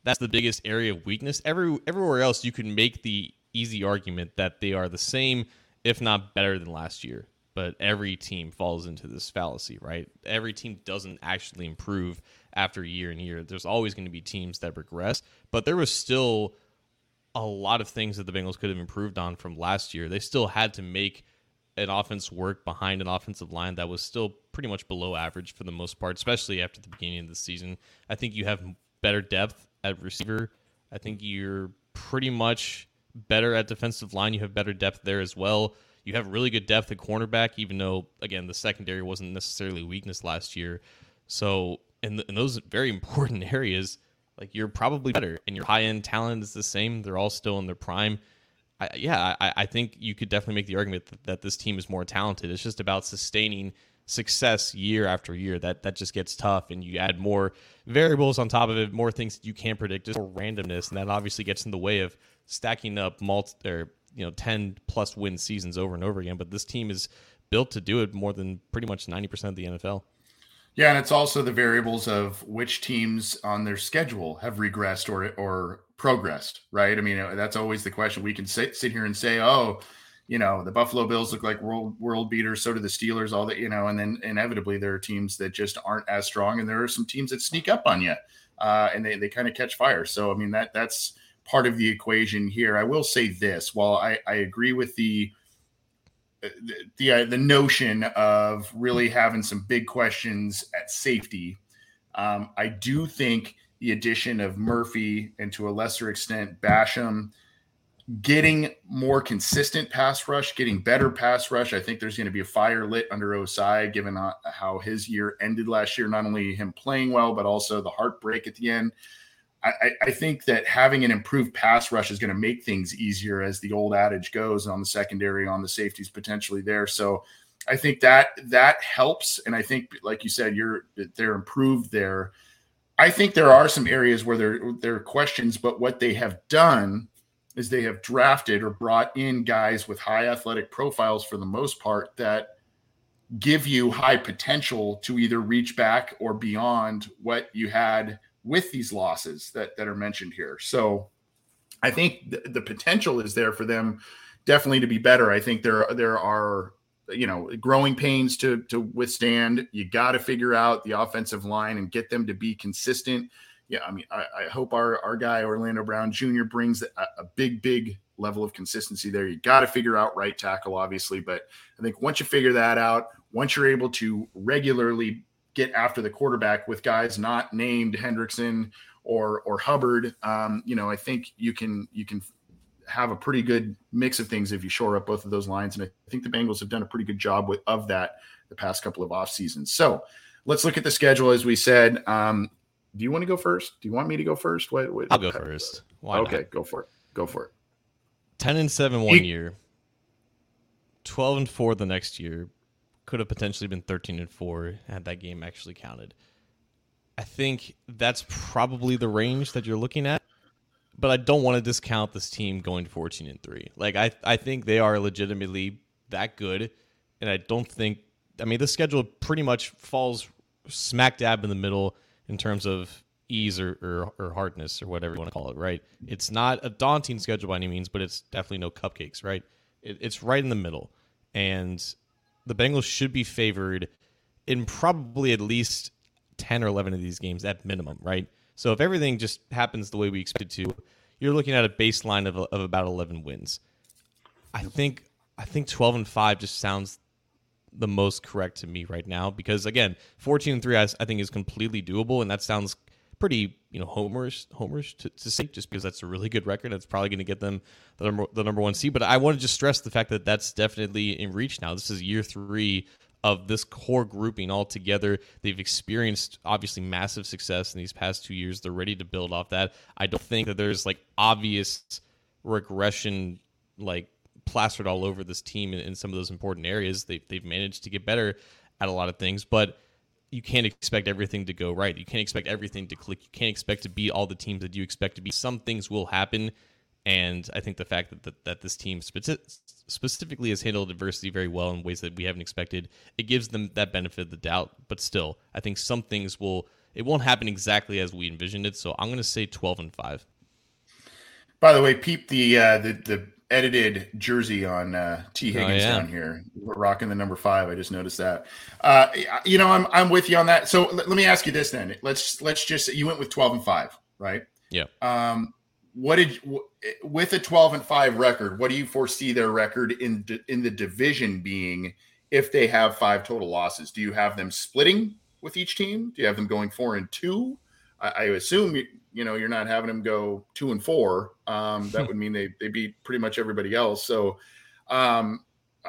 that's the biggest area of weakness. Every everywhere else, you can make the easy argument that they are the same, if not better than last year. But every team falls into this fallacy, right? Every team doesn't actually improve after year and year. There's always going to be teams that regress, but there was still a lot of things that the Bengals could have improved on from last year. They still had to make an offense work behind an offensive line that was still pretty much below average for the most part, especially after the beginning of the season. I think you have better depth at receiver. I think you're pretty much better at defensive line. You have better depth there as well. You have really good depth at cornerback, even though, again, the secondary wasn't necessarily a weakness last year. So in, the, in those very important areas, like, you're probably better, and your high-end talent is the same. They're all still in their prime. I, yeah, I, I think you could definitely make the argument that, that this team is more talented. It's just about sustaining success year after year. That that just gets tough, and you add more variables on top of it, more things that you can't predict, just more randomness, and that obviously gets in the way of stacking up multi or you know ten plus win seasons over and over again. But this team is built to do it more than pretty much ninety percent of the N F L. Yeah, and it's also the variables of which teams on their schedule have regressed or or progressed, right? I mean, that's always the question. We can sit sit here and say, oh, you know, the Buffalo Bills look like world world beaters, so do the Steelers, all that, you know, and then inevitably there are teams that just aren't as strong, and there are some teams that sneak up on you, uh, and they, they kind of catch fire. So, I mean, that that's part of the equation here. I will say this, while I, I agree with the the the, uh, the notion of really having some big questions at safety, um, I do think the addition of Murphy and to a lesser extent Basham, getting more consistent pass rush, getting better pass rush. I think there's going to be a fire lit under Osai, given how his year ended last year, not only him playing well, but also the heartbreak at the end. I, I think that having an improved pass rush is going to make things easier, as the old adage goes, on the secondary, on the safeties potentially there. So I think that that helps. And I think, like you said, you're they're improved there. I think there are some areas where there, there are questions, but what they have done is they have drafted or brought in guys with high athletic profiles for the most part that give you high potential to either reach back or beyond what you had with these losses that, that are mentioned here. So I think the, the potential is there for them definitely to be better. I think there, there are, you know, growing pains to, to withstand. You got to figure out the offensive line and get them to be consistent. Yeah, I mean, I, I hope our, our guy, Orlando Brown Junior, brings a, a big, big level of consistency there. You got to figure out right tackle, obviously. But I think once you figure that out, once you're able to regularly get after the quarterback with guys not named Hendrickson or or Hubbard, um, you know, I think you can you can have a pretty good mix of things if you shore up both of those lines. And I think the Bengals have done a pretty good job with, of that the past couple of off seasons. So let's look at the schedule. As we said, um, do you want to go first? Do you want me to go first? What, what, I'll go first. Why okay, not? go for it. Go for it. ten and seven one year, twelve and four the next year. Could have potentially been thirteen and four had that game actually counted. I think that's probably the range that you're looking at, but I don't want to discount this team going fourteen and three. Like, I, I think they are legitimately that good, and I don't think, I mean, the schedule pretty much falls smack dab in the middle in terms of ease or, or, or hardness or whatever you want to call it, right? It's not a daunting schedule by any means, but it's definitely no cupcakes, right? It, it's right in the middle, and the Bengals should be favored in probably at least ten or eleven of these games at minimum, right? So if everything just happens the way we expect it to, you're looking at a baseline of, of about eleven wins. I think I think twelve and five just sounds the most correct to me right now, because again, fourteen and three I, I think is completely doable, and that sounds pretty, you know, homerish, homerish to, to say, just because that's a really good record. That's probably going to get them the number, the number one seed. But I want to just stress the fact that that's definitely in reach now. This is year three of this core grouping all together. They've experienced obviously massive success in these past two years. They're ready to build off that. I don't think that there's like obvious regression like plastered all over this team in, in some of those important areas. They, they've managed to get better at a lot of things, but you can't expect everything to go right. You can't expect everything to click. You can't expect to be all the teams that you expect to be. Some things will happen, and I think the fact that that, that this team speci- specifically has handled adversity very well in ways that we haven't expected, it gives them that benefit of the doubt. But still, I think some things will it won't happen exactly as we envisioned it. So I'm going to say twelve and five. By the way, peep the uh, the the edited jersey on uh, T. Higgins oh, yeah. down here. We're rocking the number five. I just noticed that. Uh, you know, I'm I'm with you on that. So let, let me ask you this then. Let's let's just you went with twelve and five, right? Yeah. Um, what did with a twelve and five record? What do you foresee their record in in the division being if they have five total losses? Do you have them splitting with each team? Do you have them going four and two? I, I assume you, you know you're not having them go two and four. Um, that would mean they they beat pretty much everybody else. So, um,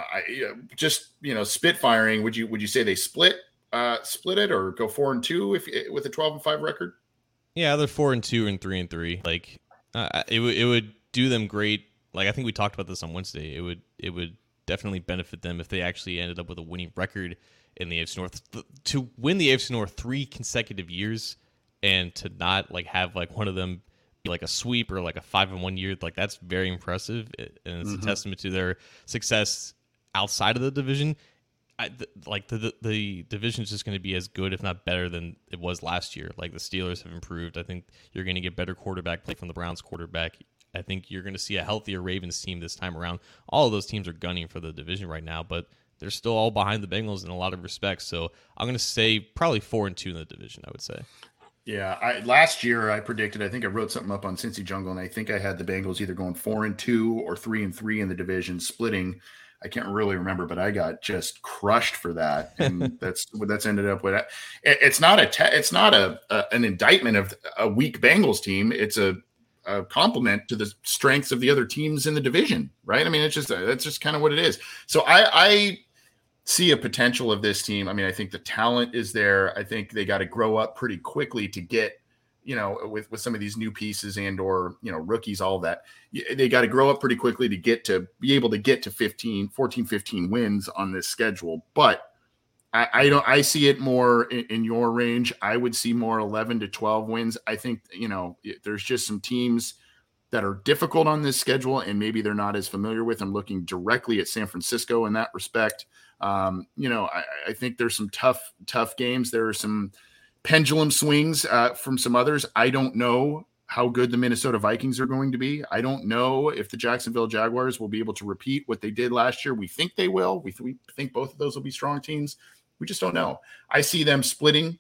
I just you know spitfiring. Would you would you say they split uh, split it or go four and two if with a twelve and five record? Yeah, they're four and two and three and three. Like uh, it would it would do them great. Like I think we talked about this on Wednesday. It would it would definitely benefit them if they actually ended up with a winning record in the A F C North. To win the A F C North three consecutive years and to not like have like one of them be like a sweep or like a five in one year, like that's very impressive, and it's mm-hmm. a testament to their success outside of the division. I, th- like the, the the division is just going to be as good, if not better, than it was last year. Like the Steelers have improved. I think you're going to get better quarterback play from the Browns quarterback. I think you're going to see a healthier Ravens team this time around. All of those teams are gunning for the division right now, but they're still all behind the Bengals in a lot of respects. So I'm going to say probably four and two in the division, I would say. Yeah, I, last year I predicted, I think I wrote something up on Cincy Jungle, and I think I had the Bengals either going four and two or three and three in the division, splitting. I can't really remember, but I got just crushed for that, and that's what that's ended up with. It, it's not a te- it's not a, a an indictment of a weak Bengals team. It's a, a compliment to the strengths of the other teams in the division, right? I mean, it's just that's just kind of what it is. So I, I see a potential of this team. I mean, I think the talent is there. I think they got to grow up pretty quickly to get, you know, with, with some of these new pieces and or, you know, rookies, all that. They got to grow up pretty quickly to get to be able to get to fifteen, fourteen, fifteen wins on this schedule. But I, I don't, I see it more in, in your range. I would see more eleven to twelve wins. I think, you know, there's just some teams that are difficult on this schedule and maybe they're not as familiar with. I'm looking directly at San Francisco in that respect. Um, you know, I, I think there's some tough, tough games. There are some pendulum swings uh, from some others. I don't know how good the Minnesota Vikings are going to be. I don't know if the Jacksonville Jaguars will be able to repeat what they did last year. We think they will. We, th- we think both of those will be strong teams. We just don't know. I see them splitting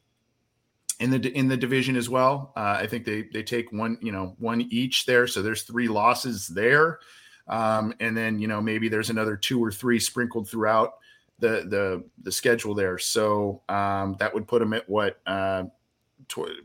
in the in the division as well. Uh, I think they they take one, you know, one each there. So there's three losses there. Um, and then, you know, maybe there's another two or three sprinkled throughout the the the schedule there. So um, that would put them at what uh, tw-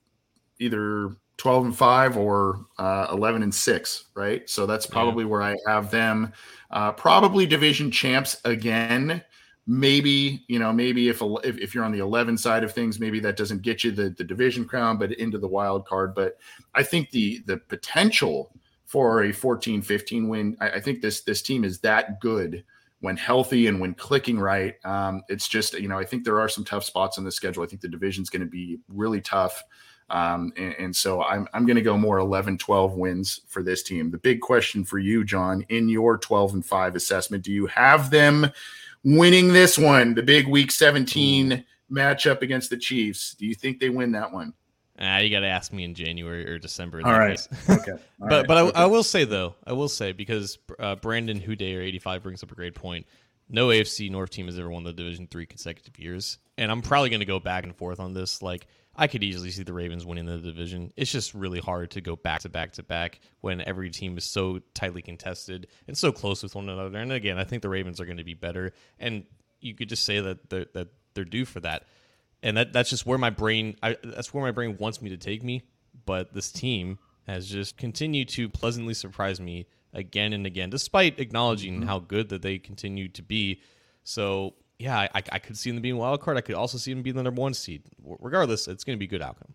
either twelve and five or uh, eleven and six, right? So that's probably yeah. where I have them. Uh, probably division champs again. Maybe, you know, maybe if, if if you're on the eleven side of things, maybe that doesn't get you the, the division crown, but into the wild card. But I think the the potential for a fourteen fifteen win, I, I think this this team is that good when healthy and when clicking right. Um, it's just, you know, I think there are some tough spots on the schedule. I think the division's going to be really tough. Um, and, and so I'm I'm going to go more eleven, twelve wins for this team. The big question for you, John, in your twelve and five assessment, do you have them winning this one, the big week seventeen matchup against the Chiefs? Do you think they win that one? Ah, you got to ask me in January or December. All right. Okay. All but right. but I, okay. I will say, though, I will say, because uh, Brandon Houday or eighty-five brings up a great point. No A F C North team has ever won the Division three consecutive years. And I'm probably going to go back and forth on this. Like, I could easily see the Ravens winning the division. It's just really hard to go back to back to back when every team is so tightly contested and so close with one another. And again, I think the Ravens are going to be better. And you could just say that they're, that they're due for that. And that that's just where my brain I, that's where my brain wants me to take me. But this team has just continued to pleasantly surprise me again and again, despite acknowledging mm-hmm. how good that they continue to be. So, yeah, I, I could see them being a wild card. I could also see them being the number one seed. Regardless, it's going to be a good outcome.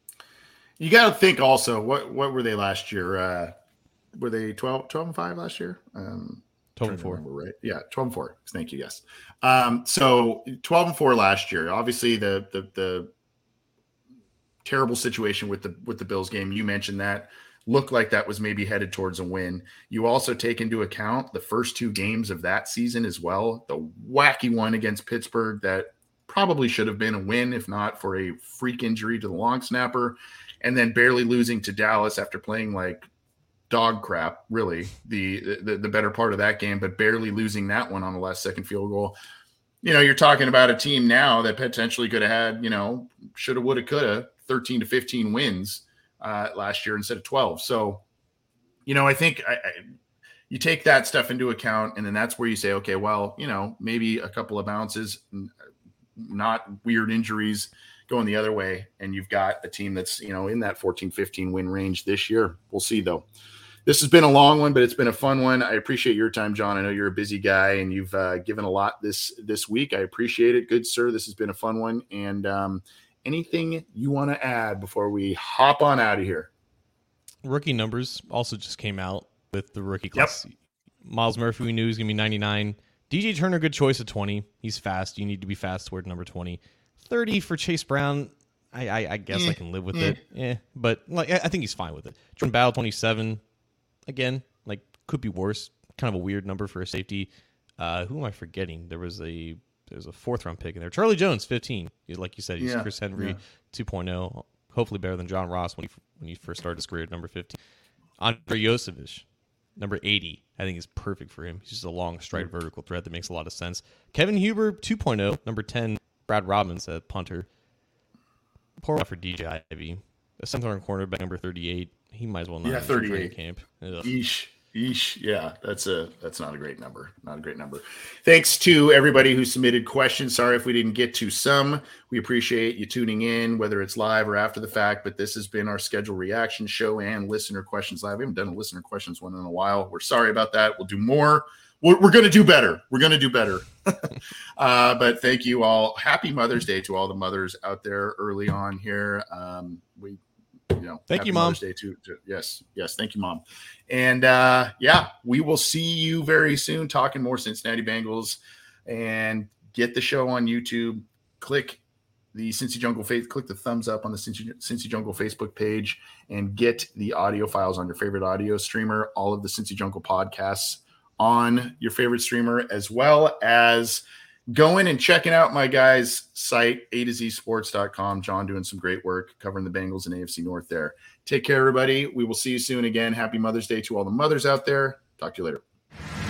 You got to think also, what what were they last year? Uh, were they twelve, twelve and five last year? Um, twelve and four, remember, right? Yeah, twelve and four. Thank you. Yes. Um, so twelve and four last year. Obviously, the the the terrible situation with the with the Bills game. You mentioned that looked like that was maybe headed towards a win. You also take into account the first two games of that season as well. The wacky one against Pittsburgh that probably should have been a win, if not for a freak injury to the long snapper, and then barely losing to Dallas after playing like dog crap, really, the, the the better part of that game, but barely losing that one on the last second field goal. You know, you're talking about a team now that potentially could have had, you know, shoulda, woulda, coulda, thirteen to fifteen wins uh, last year instead of twelve. So, you know, I think I, I, you take that stuff into account, and then that's where you say, okay, well, you know, maybe a couple of bounces, not weird injuries going the other way, and you've got a team that's, you know, in that fourteen, fifteen win range this year. We'll see, though. This has been a long one, but it's been a fun one. I appreciate your time, John. I know you're a busy guy, and you've uh, given a lot this this week. I appreciate it. Good, sir. This has been a fun one. And um, anything you want to add before we hop on out of here? Rookie numbers also just came out with the rookie class. Yep. Miles Murphy, we knew he was going to be ninety-nine. D J Turner, good choice at twenty. He's fast. You need to be fast toward number twenty. thirty for Chase Brown. I, I, I guess mm. I can live with mm. it. Yeah, but like I think he's fine with it. Jordan Battle, twenty-seven. Again, like, could be worse. Kind of a weird number for a safety. Uh, who am I forgetting? There was a there's a fourth round pick in there. Charlie Jones, fifteen. Like you said, he's yeah. Chris Henry, yeah. two point oh. Hopefully better than John Ross when he when he first started his career at number fifteen. Andre Josevich, number eighty. I think is perfect for him. He's just a long stride mm-hmm. vertical threat that makes a lot of sense. Kevin Huber, two point oh. Number ten, Brad Robbins at punter. Poor for D J Ivey. A center cornerback, number thirty-eight. He might as well not yeah, thirty-eight. Camp. Eesh, eesh. Yeah, that's a that's not a great number. Not a great number. Thanks to everybody who submitted questions. Sorry if we didn't get to some. We appreciate you tuning in, whether it's live or after the fact. But this has been our scheduled reaction show and listener questions live. We haven't done a listener questions one in a while. We're sorry about that. We'll do more. We're, we're going to do better. We're going to do better. uh, but thank you all. Happy Mother's Day to all the mothers out there early on here. Um, we. You know, thank you, Mom. Mother's Day too, too. Yes, yes, thank you, Mom. And uh, yeah, we will see you very soon. Talking more Cincinnati Bengals, and get the show on YouTube. Click the Cincy Jungle face. Click the thumbs up on the Cincy, Cincy Jungle Facebook page, and get the audio files on your favorite audio streamer. All of the Cincy Jungle podcasts on your favorite streamer, as well as going and checking out my guys' site, A to Z sports dot com. John doing some great work covering the Bengals and A F C North there. Take care, everybody. We will see you soon again. Happy Mother's Day to all the mothers out there. Talk to you later.